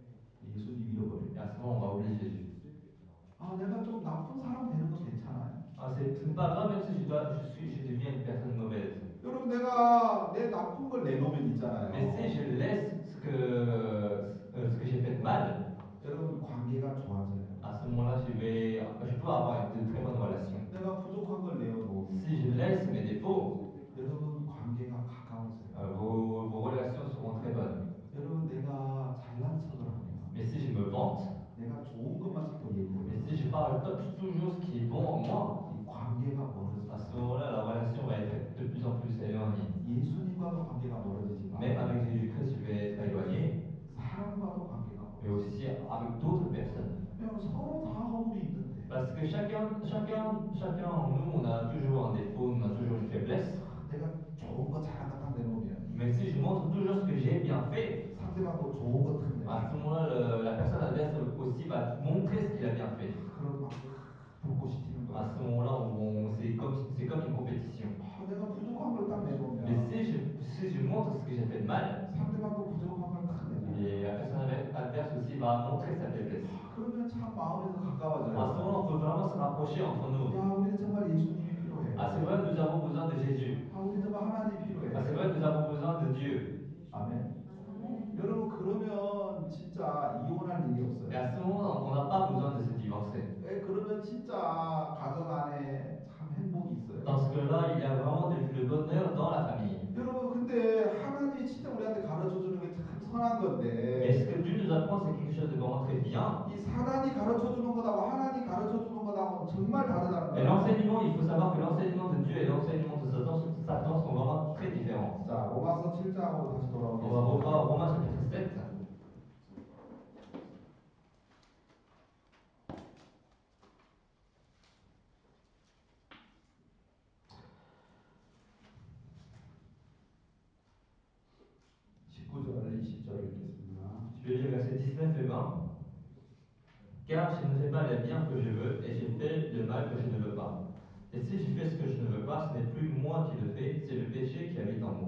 예수님 잃어버려. Et à ce moment, on va oublier Jésus. 아, 내가 좀 나쁜 사람 되는 건 괜찮아요. Ah, c'est, ce n'est pas grave même si je, dois, je, suis, je deviens une personne mauvaise. 여러분 내가 내 나쁜 걸 내놓으면 있잖아요. Mais si je laisse ce que, ce, ce que j'ai fait de mal, 여러분 관계가 좋아져요. à ce moment-là, je, vais, je peux avoir une, de très bonnes relations. 내가 부족한 걸 내어놓으면 Si je laisse mes défauts, 여러분 관계가 가까워져요. euh, vos, vos relations seront très bonnes. 여러분 내가 잘난 척을 하면 Mais si je me vante, 내가 좋은 것만 자꾸 mais 얘기하면 si je parle to- toujours ce qui est bon en moi, 이 관계가 à 멀어져요. ce moment-là, la relation va être de plus en plus éloignée. 예수님과도 관계가 멀어지지만 Même avec Jésus-Christ, je vais être éloigné, 사람과도 관계가 mais 멀어져요. aussi avec d'autres personnes. 왜냐하면 서로 다 허물이 있는데 Parce que chacun, chacun, chacun en nous, on a toujours un défaut, on a toujours une faiblesse. 내가 좋은 거 잘한 거 딱 내놓으면 Mais si je montre toujours ce que j'ai bien fait, 상대방도 좋은 거 탁 à 내놓으면 ce moment-là, le- la personne adverse aussi va montrer ce qu'il a bien fait. 그럼 막 불꽃이 튀는 À 거예요. ce moment-là, on, on- c'est comme, c'est comme une compétition. 아, 내가 부족한 걸 딱 내놓으면 Mais si je, si je montre ce que j'ai fait de mal, 상대방도 부족한 걸 탁 내잖아요. et la personne adver- adverse aussi va montrer sa faiblesse. 아, 그러면 참 마음이 더 À ce 가까워져요. moment-là, on peut vraiment se rapprocher entre nous. 야, 우리는 정말 예수님이 필요해. Ah, c'est vrai, nous avons besoin de Jésus. 아, 우리 정말 하나님 필요해. Ah, c'est vrai, nous avons besoin de Dieu. 아멘. Amen. 여러분 그러면 진짜 이혼할 일이 없어요. Et à ce moment, on n'a pas besoin de se divorcer. 예, 그러면 진짜 가정 안에 참 행복이 있어요. Dans ce cas-là, il y a vraiment de- le bonheur dans la famille. 여러분 근데 하나님이 진짜 우리한테 가르쳐 주는 게 참 선한 Mais ce 건데 que Dieu nous apprend, c'est quelque chose de vraiment très bien. 이 사단이 가르쳐 주는 것하고 하나님이 가르쳐 주는 것하고는 정말 다르다는 Et 거예요. l'enseignement, il faut savoir que l'enseignement de Dieu et l'enseignement de Satan, Satan sont vraiment très différents. 자, 로마서 칠 장으로 다시 On va 돌아오겠습니다. revoir Romains chapitre sept. 십구 절, 이십 절을 읽겠습니다. Je vais lire versets dix-neuf et vingt. Car je ne fais pas le bien que je veux, et je fais le mal que je ne veux pas. Et si je fais ce que je ne veux pas, ce n'est plus moi qui le fais, c'est le péché qui habite en moi.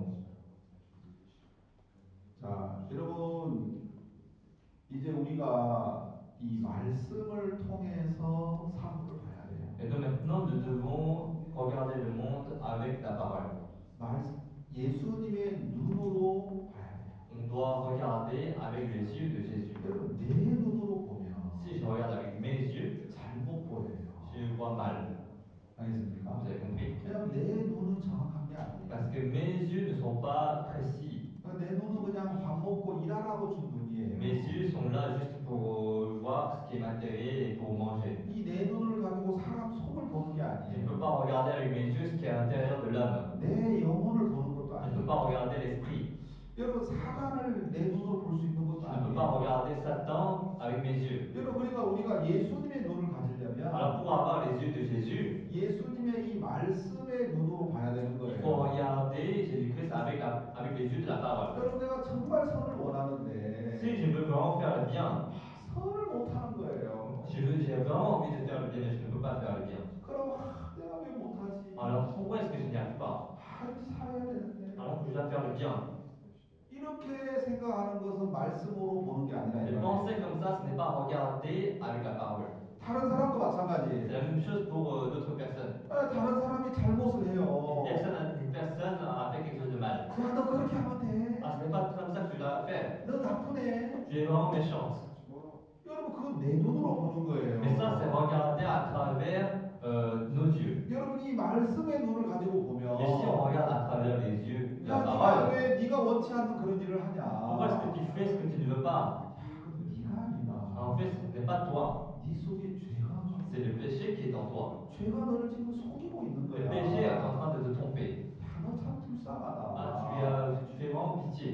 자, 여러분 이제 우리가 이 말씀을 통해서 사물을 봐야 돼요. Et donc maintenant, nous devons regarder le monde avec la parole. 말 예수님의 눈으로 봐야 돼요. On doit regarder avec les yeux de Jésus. 여러분 내 눈으로 보면 Si je regarde avec mes yeux, 잘못 보여요. je vois mal. 알겠습니까? Vous avez compris? 왜냐면 내 눈은 정확한 게 아니에요. Parce que mes yeux ne sont pas précis. 내 눈은 그냥 밥 먹고 일하라고 준 눈이에요. Mes yeux sont là juste pour voir ce qui est matériel et pour manger. 이 내 눈을 가지고 사람 속을 보는 게 Je ne 아니에요. peux pas regarder avec mes yeux ce qui est à l'intérieur de l'homme. 내 영혼을 보는 것도 Je ne peux 아니에요. pas regarder l'esprit. 여러분 사단을 내 눈으로 볼 수 있는 것도 Je ne peux pas 아니에요. regarder Satan avec mes yeux. 여러분 그러니까 우리가 예수님의 눈을 Alors 가지려면 pour avoir les yeux de Jésus, 예수님의 이 말씀의 눈으로 봐야 되는 il faut 거예요. regarder Jésus-Christ avec, la, avec les yeux de la parole. 여러분 내가 정말 선을 Si 원하는데 je veux vraiment faire le bien, 아, 선을 못 하는 거예요. je veux, j'ai vraiment envie de faire le bien, mais je ne peux pas faire le bien. 그럼 아, 내가 왜 못하지? Alors pourquoi est-ce que je n'y arrive pas? 아, 이렇게 살아야 되는데. Alors que je dois faire le bien. 이렇게 생각하는 것은 말씀으로 보는 게 아니라 이 Mais penser 말이에요. comme ça, ce n'est pas regarder avec la parole. 다른 사람도 C'est 마찬가지예요. la même chose pour euh, d'autres personnes. 아, 다른 사람이 잘못을 Une 해요. personne, a, une personne a fait quelque chose de mal. 야, 너 그렇게 하면 돼. Ah, ce n'est pas comme ça que tu dois faire. 너 나쁘네. Tu es vraiment méchante. 여러분 그건 내 눈으로 보는 거예요. Mais ça, c'est regarder à travers euh, nos yeux. 여러분 이 말씀의 눈을 가지고 보면 Mais si on regarde à travers les yeux de la 야, 네가 parole, 왜 네가 원치 않는 그런 일을 하냐? pourquoi est-ce que tu fais ce que tu ne veux pas? 야, 그건 네가 아니다. En fait, ce n'est pas toi. 네 속에 죄가 가고 C'est le péché qui est en toi. 죄가 너를 지금 속이고 있는 Le 거야. péché est en train de te tromper. 야, 너 참 불쌍하다. Ah, tu, as, tu fais vraiment pitié.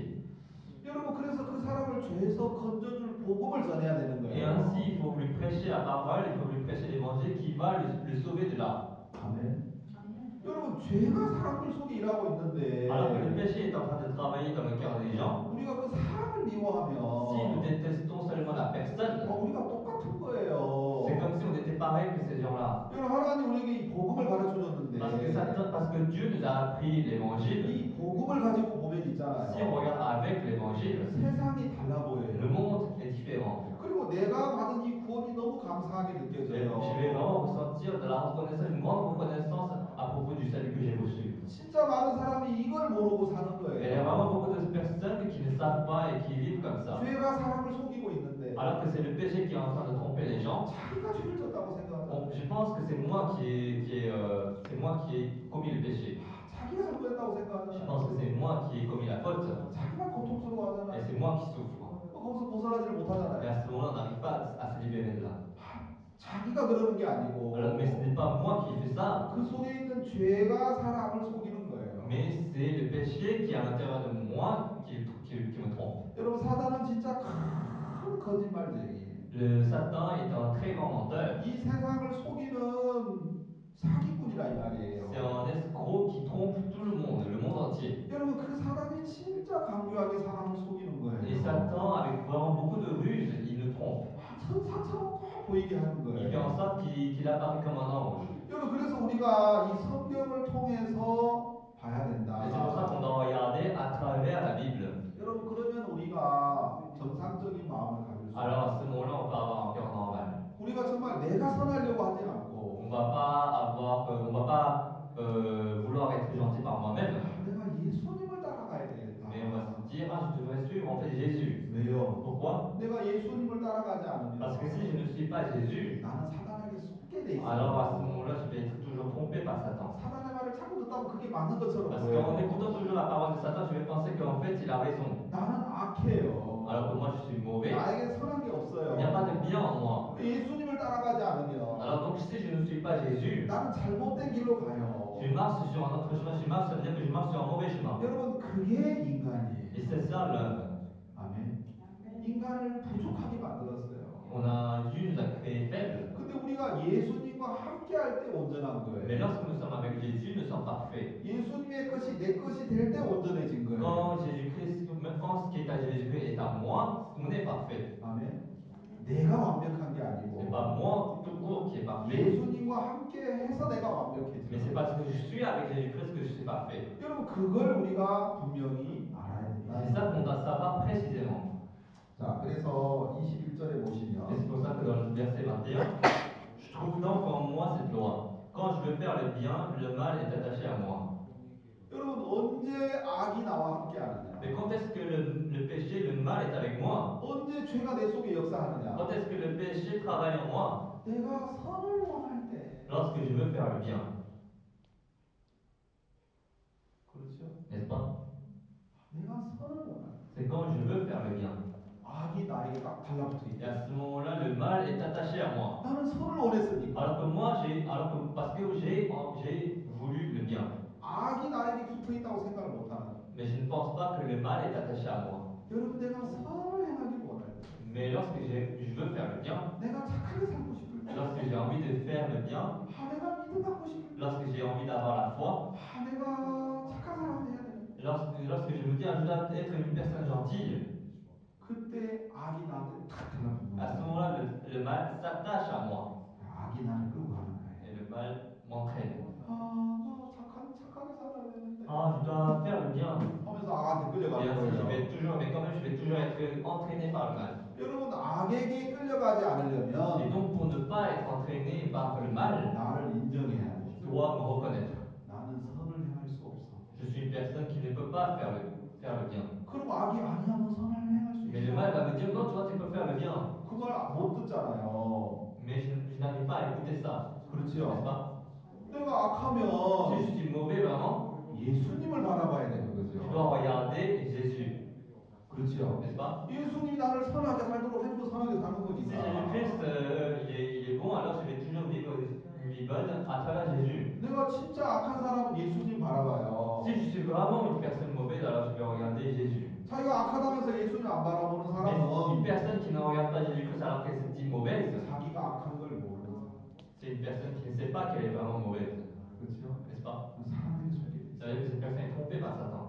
여러분 그래서 그 사람을 죄에서 건져줄 복음을 전해야 되는 Et 거예요. ainsi, il faut lui prêcher la parole, il faut lui prêcher l'évangile qui va le, le sauver de là. 아멘. Amen. 여러분 죄가 사람들 속에 일하고 있는데 Alors que le péché est en train de travailler dans le cœur des gens, 우리가 그 사람을 미워하면 si nous détestons seulement la personne, 어, 우리가 똑같은 거예요. c'est comme si on était pareil que ces gens-là. 여러분 하나님 우리에게 이 복음을 가르쳐 줬는데 Parce que, Satan- parce que Dieu nous a appris l'évangile. 이 복음을 가지고 보면 있잖아요. Si on regarde avec l'évangile, 세상이 달라 보여요. le monde est différent. 그리고 내가 받은 이 구원이 너무 감사하게 Et 느껴져요. je vais vraiment ressentir de la reconnaissance, une grande reconnaissance à propos du salut que j'ai reçu. 진짜 많은 사람이 이걸 모르고 사는 Et il y a vraiment 거예요. beaucoup de personnes qui ne savent pas et qui vivent comme ça. 죄가 사람을 속이고 있는데 Alors que c'est le péché qui est en train de tromper les gens. 자기가 죄를 졌다고 On- 생각하잖아요. je pense que c'est moi qui ai, qui ai, euh, c'est moi qui ai commis le péché. 자기가 잘못했다고 Je 생각하잖아요. pense que c'est moi qui ai commis la faute. 자기가 Et 고통스러워하잖아요. c'est moi qui souffre. 거기서 벗어나지를 Et 못하잖아요. à ce moment-là, on n'arrive pas à se libérer de là. 자기가 그러는 게 아니고 Alors, mais ce n'est pas moi qui fais ça, 그 속에 있는 죄가 사람을 속이는 거예요. mais c'est le péché qui est à l'intérieur de moi qui, qui- qui me trompe. 여러분 사단은 진짜 큰 거짓말쟁이. Le Satan est un très grand menteur. 이 세상을 속이는 사기꾼이라 이 말이에요. C'est un escroc qui trompe tout le monde, le monde entier. 여러분 그 사람이 진짜 강교하게 사람을 속이는 Et 거예요. Satan, avec vraiment beaucoup de ruse, il nous trompe. 천사처럼 꼭 보이게 하는 Il fait 거예요. en sorte qu'il qu'il apparaît comme un ange. 여러분 그래서 우리가 이 성경을 통해서 봐야 된다. Et c'est pour ça qu'on doit regarder à travers la Bible. 여러분 그러면 우리가 정상적인 마음을 가질 수 Alors à 있어요. ce moment-là, on peut avoir un cœur normal. 우리가 정말 내가 선하려고 하지 않고 On va pas avoir, euh, on va pas euh, vouloir être gentil par moi-même, 아, 내가 예수님을 따라가야 되겠다. mais on va se dire ah je devrais suivre en fait Jésus. 왜요? Pourquoi? 내가 예수님을 따라가지 않으면 Parce que si je ne suis pas Jésus, 나는 사단에게 속게 돼 있어요. alors à ce moment-là, je vais être toujours trompé par Satan. 사단의 말을 자꾸 듣다 보면 그게 맞는 것처럼 Parce qu'en 보여요. écoutant toujours la parole de Satan, je vais penser qu'en fait il a raison. 나는 악해요. Alors que moi je suis mauvais. 나에게 선한 게 없어요. Il n'y a pas de bien en moi. 예수님을 따라가지 않으면 Alors donc si je ne suis pas Jésus, 나는 잘못된 길로 가요. je marche sur un autre chemin, je marche, ça veut dire que je marche sur un mauvais chemin. 여러분 그게 인간이에요. Et c'est ça l'homme. 아멘. Amen. 인간을 부족하게 만들었어요. On a, Dieu nous a créés faibles. 근데 우리가 예수님과 함께 할 때 온전한 Mais 거예요. lorsque nous sommes avec Jésus, nous sommes parfaits. 예수님의 것이 내 것이 될 때 온전해진 거예요. Quand Jésus-Christ, quand ce qui est à Jésus-Christ est à moi, on est parfait. 아멘. 내가 완벽한 게 C'est 아니고 pas moi tout court qui est parfait, 예수님과 함께 해서 내가 mais 완벽해져. c'est parce que je suis avec Jésus-Christ que je suis parfait. 여러분 그걸 우리가 분명히 알아야 Et 된다. c'est ça qu'on doit savoir précisément. 자, 그래서 이십일 절에 Et 보시면 c'est pour ça que dans le verset vingt et un, je trouve donc en moi cette loi. Quand je veux faire le bien, le mal est attaché à moi. 여러분 언제 악이 나와 함께 하느냐? Mais quand est-ce que le, le péché, le mal est avec moi? 언제 죄가 내 속에 역사하느냐? Quand est-ce que le péché travaille en moi? 내가 선을 원할 때. Lorsque je veux faire le bien, 그렇죠? n'est-ce pas? 내가 선을 원할 때. C'est quand je veux faire le bien. 악이 나에게 딱 달라붙어 Et 있다. à ce moment-là, le mal est attaché à moi. 나는 선을 원했으니까. Alors que moi, j'ai, alors que parce que j'ai, j'ai voulu le bien. 악이 나에게 붙어 있다고 생각을 못 하는. Mais je ne pense pas que le mal est attaché à moi. 여러분 내가 선을 행하기를 원할 때, Mais lorsque j'ai- je veux faire le bien, 내가 착하게 살고 싶을 때, lorsque j'ai envie de faire le bien, 아 내가 믿음 갖고 싶을 때, lorsque j'ai envie d'avoir la foi, 아 내가 착한 사람 돼야 되는데, lorsque, lorsque je me dis ah, je dois être une personne gentille, 그때 악이 나한테 탁 달라붙는 à ce 거예요. moment-là, le, le mal s'attache à moi 악이 나를 끌고 가는 거예요. et le mal m'entraîne. 아나 착한 착하게 살아야 되는데 Ah, je dois faire le bien. 하면서 악한테 Et 끌려가는 ainsi, je vais 거예요. toujours, mais quand même, je vais toujours être entraîné par le mal. 여러분 악에게 끌려가지 Et 않으려면 donc, pour ne pas être entraîné par le mal, 나를 인정해야 돼. je dois me reconnaître. 나는 선을 행할 수 없어. Je suis une personne qui ne peut pas faire le, faire le bien. 그럼 악이 아니야 너 선을 행할 수 Mais le mal 있어. va me dire non, toi, tu peux faire le bien. 그 말 못 듣잖아요. Mais je, je n'arrive pas à écouter ça, n'est-ce 그렇죠? pas? 내가 악하면 Si je suis mauvais, vraiment, 예수님을 바라봐야 되는 je dois 거죠. regarder Jésus, 그렇죠? n'est-ce pas? 예수님이 나를 선하게 살도록 해주면 선하게 사는 Si 거니까. Jésus-Christ, euh, il, est, il est bon, alors je vais toujours vivre une vie bonne à travers Jésus. 내가 진짜 악한 사람은 예수님 바라봐요. Si je suis vraiment une personne mauvaise, alors je vais regarder Jésus. 자기가 악하다면서 예수님 안 바라보는 Mais une 사람은 personne qui ne regarde pas Jésus-Christ alors qu'elle se dit mauvaise, 자기가 악한 걸 모르는 사람. c'est une personne qui ne sait pas qu'elle est vraiment mauvaise, 그렇죠? n'est-ce pas? 사단에게 속게 돼 Ça 있어요. veut dire que cette personne est trompée par Satan.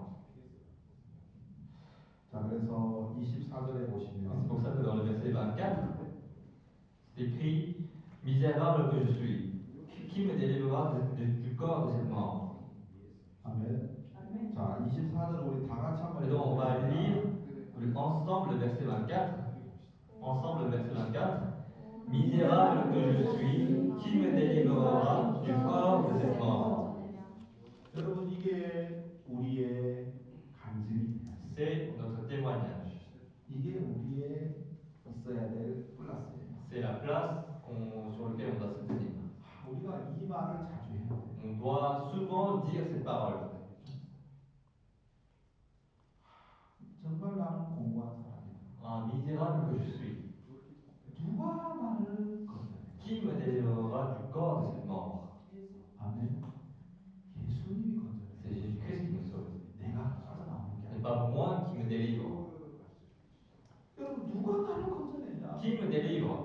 자, 그래서 이십사 절에 Et 보시면 c'est pour ça que dans le verset vingt-quatre, c'est écrit « Misérable que je suis, qui me délivrera de- de- du corps de cette mort ?» 아멘. Amen. 자, 이십사 절을 우리 다 같이 한번 Et donc on va 읽어보겠습니다. lire le- ensemble le verset vingt-quatre. Ensemble le verset vingt-quatre. « Misérable que je suis, qui me délivrera du corps de cette mort ?» 여러분 이게 우리의 간증이에요. C'est notre témoignage. 이게 우리의 있어야 될 플러스예요. C'est la place qu'on- sur laquelle on doit se tenir. 아, 우리가 이 말을 자주 해야 돼요. On doit souvent dire cette parole. 정말 나는 공고한 사람이다. Ah, misérable que je suis, 누가 나를 건져내냐? qui me délivrera du corps de cette mort? 아멘. 예수님이 건져내. C'est Jésus-Christ qui me sauve. 내가 빠져나오는 게 Ce n'est 아니야. pas moi qui me délivre. 여러분 누가 나를 건져내냐? Qui me délivre?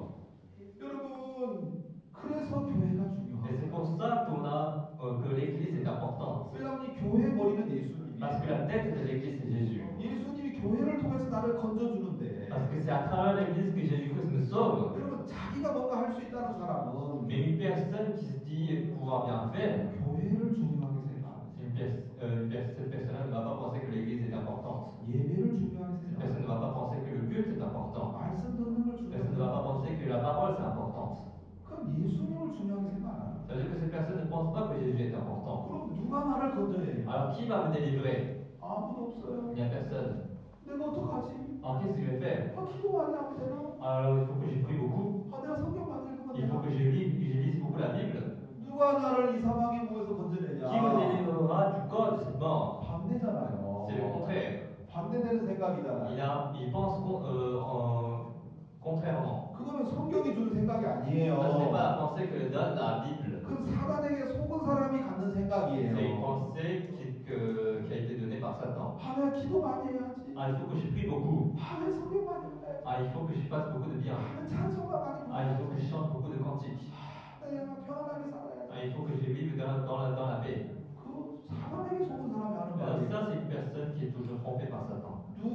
여러분 그래서 교회가 Et 중요한 c'est 거예요. pour ça qu'on a, euh, que l'Église est importante. 왜냐하면 이 교회 머리는 예수님이에요. Parce que la tête de l'Église, c'est Jésus. 예수님이 교회를 통해서 나를 건져주는데 Parce que c'est à travers l'Église que Jésus-Christ me sauve. 여러분 자기가 뭔가 할 수 있다는 사람은 Mais une personne qui se dit pouvoir bien faire, 교회를 중요하게 생각하는 c'est une pers- euh, une pers- cette personne-là ne va pas penser que l'Église est importante. 예배를 중요하게 Cette personne ne va 생각하는 pas penser que le culte est important. 말씀 듣는 걸 Cette 중요하게 personne ne va pas 생각하는 penser que la parole c'est importante. 그럼 예수님을 중요하게 생각 안 하는 Ça veut dire que cette personne ne pense pas que Jésus est important. 그럼 누가 나를 건져내냐? Alors qui va me délivrer? 아무도 없어요. Il n'y a personne. 내가 어떡하지? Alors qu'est-ce que je vais faire? 아 기도 많이 하면 되나? Alors il faut que je prie beaucoup. 아 내가 성경 많이 읽으면 Il faut 되나? que je lise, je lise beaucoup la Bible. 누가 나를 이 사망의 몸에서 건져내냐? Qui me délivrera du corps de cette mort? 반대잖아요. C'est le contraire. 반대되는 생각이잖아요. Il, a, il pense con- euh, en- contrairement. 그거는 성경이 주는 생각이 Ça, 아니에요. ce n'est pas la pensée que donne la Bible. 그건 사단에게 속은 사람이 갖는 C'est une 생각이에요. pensée qui, que- qui a été donnée par Satan. 아, 내가 기도 많이 해야지. Ah, il faut que je prie beaucoup. 아, 내가 성경 많이 읽어야지. Ah, il faut que je fasse beaucoup de bien. 아, 내가 찬송가 많이 Ah, il faut que je 불러야지. chante beaucoup de cantiques. 아, 내가 편안하게 살아야지. Ah, il faut que je vive dans, dans la, dans la paix. 그 사단에게 속은 사람이 하는 Alors 말이에요. ça, c'est une personne qui est toujours trompée par Satan.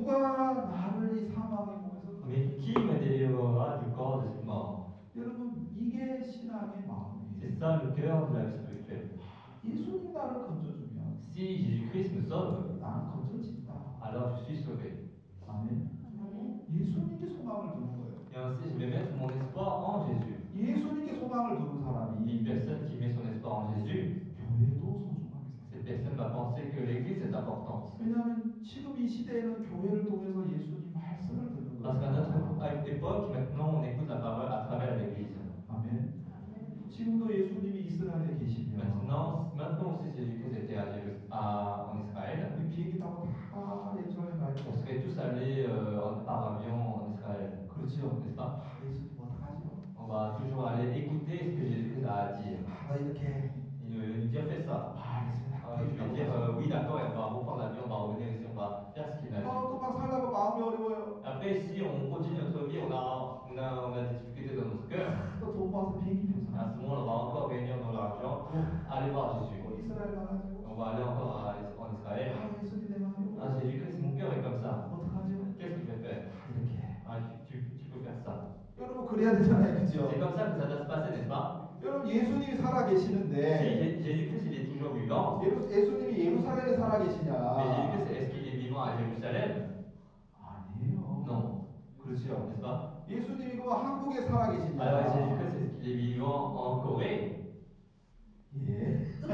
누가 나를 이 사망의 몸에서 Mais 건져내냐? qui me délivrera du corps de cette mort? 여러분, 이게 신앙의 마음이에요. C'est ça le cœur de la vie spirituelle. 예수님이 나를 건져주면 Si Jésus-Christ me sauve, 나는 건져진다. alors je suis sauvé. 아멘. Amen. 예수님께 소망을 두는 거예요. Et ainsi, je vais mettre mon espoir en Jésus. 예수님께 소망을 두는 Une 사람이 personne qui met son espoir en Jésus, 교회도 소중하게 cette 생각해요. personne va penser que l'Église est importante. 왜냐하면 지금 이 시대에는 교회를 통해서 예수님 말씀을 듣는 Parce qu'à notre 거예요. épo- époque, maintenant, on écoute la parole à travers l'Église. 아멘. Amen. 지금도 예수님이 이스라엘에 계시면 Maintenant, maintenant aussi, si Jésus-Christ était à Jéru- à- en Israël, 우리 비행기 타고 다 예루살렘 갈 on 때 serait tous allés euh, en- par avion en Israël, 그렇죠. n'est-ce pas? 아, 예수님 어떡하죠? On va toujours aller écouter ce que Jésus-Christ a à dire. 아, 너 이렇게 Il va nous dire fais ça. 아, 알겠습니다. Alors, je 비행기 vais 타고 dire 가자. euh, oui, d'accord, et on va reprendre l'avion, on va revenir ici. après, si on continue notre vie, on a, on a, on a des difficultés dans notre cœur, 또 돈 모아서 비행기표 사. à ce moment, on va encore réunir dans l'argent pour aller voir Jésus. 또 이스라엘 가가지고 On va aller encore à- en Israël. 아 예수님 내 마음이 Ah, 오래요. Jésus-Christ, mon cœur est comme ça. 어떡하죠? Qu'est-ce que je vais faire? 다 이렇게. Ah, tu, tu- tu peux faire ça. 여러분 그래야 되잖아요, 그죠? C'est comme ça que ça doit se passer, n'est-ce pas? 여러분 예수님이 살아 Si 계시는데 Jé- Jésus-Christ, il est toujours vivant, 예루, 예수님이 예루살렘에 살아 mais 계시냐? Jésus-Christ, est-ce qu'il est vivant à Jérusalem? 아니에요. Non, 그렇죠. n'est-ce pas? 예수님이 그 한국에 살아 계시냐? Alors Jésus-Christ, est-ce qu'il est vivant en Corée? 예.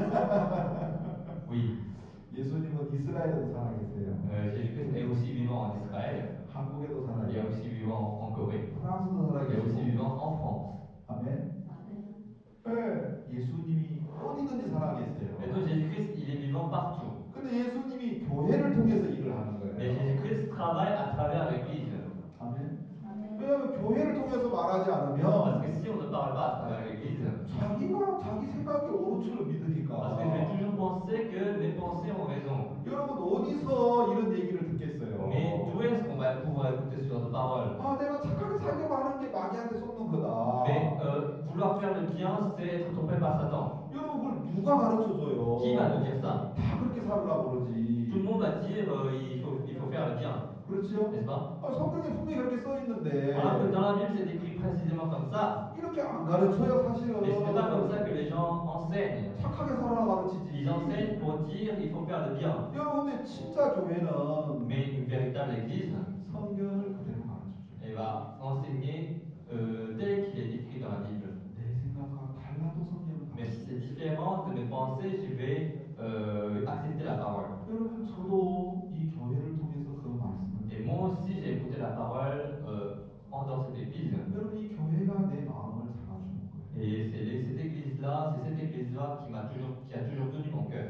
Oui. 예수님은 이스라엘에도 살아 계세요. Euh, Jésus-Christ est aussi vivant en Israël. 한국에도 Il est 살아요. aussi vivant en Corée. 프랑스도 살아 Il est aussi 계시고. vivant en France. 아멘. Amen. 예. 예수님이 어디든지 살아 계세요. Et donc Jésus-Christ, il est vivant partout. 근데 예수님이 교회를 통해서 일을 하는 거예요. Mais Jésus-Christ travaille à travers l'Église. 아멘. Amen. 왜냐하면 교회를 통해서 말하지 Parce 않으면 que si on ne parle pas à travers l'Église, 자기가 자기 생각이 옳은 줄로 믿으니까. parce que je vais toujours penser que mes pensées ont raison. 여러분 어디서 이런 얘기를 듣겠어요? Mais d'où est-ce qu'on va pouvoir écouter ce genre de paroles? 아, 내가 착하게 살려고 하는 게 마귀한테 쏟는 거다. Mais euh, vouloir faire le bien, c'est être trompé par Satan. 여러분 그걸 누가 가르쳐 줘요? Qui va nous dire ça? 다 그렇게 살으라고 그러지. Tout le monde va dire euh, il faut, il faut faire le bien, 그렇죠? n'est-ce pas? 아, 성경에 분명히 그렇게 써 있는데 Alors que dans la Bible, c'est écrit précisément comme ça. 이렇게 안 가르쳐요, 사실은. Mais ce n'est pas comme ça que les gens enseignent. 착하게 살아라 가르치지. Ils enseignent pour dire il faut faire le bien. 여러분 근데 진짜 교회는 Mais une véritable église, 성경을 그대로 가르쳐줘요. elle va enseigner euh, tel qu'il est écrit dans la Bible. 내 생각과 달라도 성경은 Mais si 가르쳐줘요. c'est différent de mes pensées, je vais euh, accepter la parole. 여러분 저도 이 교회를 통해서 그 말씀을 Et moi aussi, j'ai écouté la parole euh, en- dans cette église. 여러분 이 교회가 내 마음을 잡아주는 거예요. Et c'est les- cette église-là, c'est cette église-là qui m'a toujours, qui a toujours tenu mon cœur.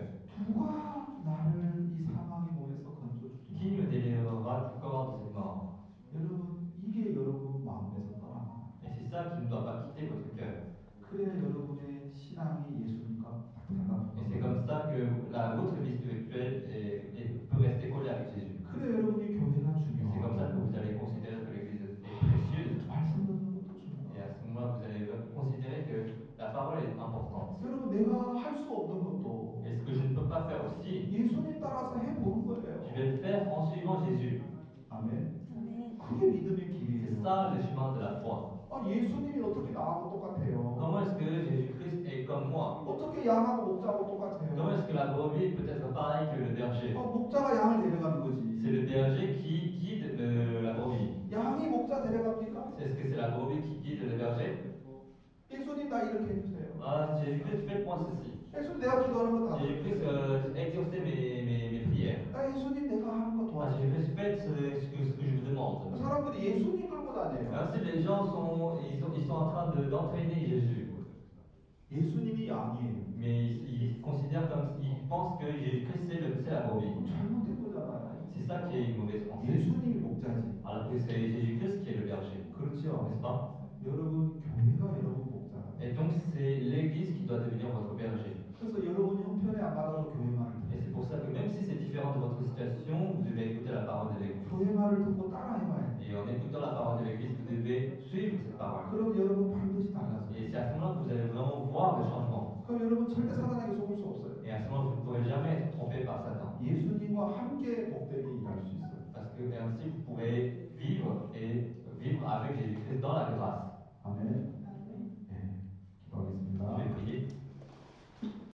누가 나를 이 사망의 몸에서 건져주리라. Qui me délivrera du corps de cette mort? 여러분 이게 여러분 마음에서 떠나가는 거예요. Et c'est ça qui ne doit pas quitter votre cœur. 그래야 여러분의 신앙이 예수님과 딱 Et 달라붙는 c'est 거예요. comme ça que la, votre vie spirituelle est- est- peut rester collée avec Jésus. 그래 여러분이 교회가 Et c'est comme ça que 중요하고 vous allez considérer que l'Église est précieuse. 말씀 듣는 것도 Et 중요하고 à ce moment-là, vous allez considérer que la parole est importante. 여러분 내가 할 수 없는 것도 Et ce que je ne peux pas faire aussi, 예수님 따라서 해보는 거예요. je vais le faire en suivant Jésus. 아멘. Amen. 그게 믿음의 C'est 길이에요. ça le chemin de la foi. 아, 예수님이 어떻게 나하고 똑같아요? Comment est-ce que Jésus-Christ est comme moi? 어떻게 양하고 목자하고 똑같아요? Comment est-ce que la brebis peut être pareille que le berger? 아, 목자가 양을 데려가는 거지. C'est le berger qui guide le- la brebis. 양이 목자 데려갑니까? Est-ce que c'est la brebis qui guide le berger? 예수님 나 이렇게 해주세요. Ah, Jésus-Christ, faites-moi ceci. 예수님 내가 기도하는 거 다 Jésus-Christ, 들어주세요. euh, exaucez mes, mes, mes prières. 아, 예수님 내가 하는 거 Ah, 도와주세요. Jésus-Christ, faites ce, ce que, ce que je vous demande. 사람들이 예수님 끌고 다녀요. Ainsi, les gens sont, ils sont, ils sont en train de- d'entraîner Jésus. 예수님이 양이에요. Mais ils, ils considèrent comme, ils pensent que Jésus-Christ, c'est, le, c'est la brebis. 그럼 잘못된 거잖아요. C'est ça qui est une mauvaise pensée. 예수님이 목자지. Alors que c'est Jésus-Christ qui est le berger. 그렇죠. N'est-ce pas? 여러분 교회가 여러분 목자라. Et donc, c'est l'Église qui doit devenir votre berger. 그래서 여러분이 형편에 안 맞아도 교회 말을 Et c'est 들어요. pour ça que même si c'est différent de votre situation, vous devez écouter la parole de l'Église. 교회 말을 듣고 따라해봐야 돼. Et en écoutant la parole de l'Église, vous devez suivre cette parole. 그럼 여러분 반드시 달라져요. Et c'est à ce moment-là que vous allez vraiment voir le changement. 그럼 여러분 절대 사단에게 속을 수 없어요. Et à ce moment, vous ne pourrez jamais être trompé par Satan. 예수님과 함께 복되게 일할 수 있어요. Parce que ainsi, vous pourrez vivre et vivre avec Jésus-Christ dans la grâce. 아멘.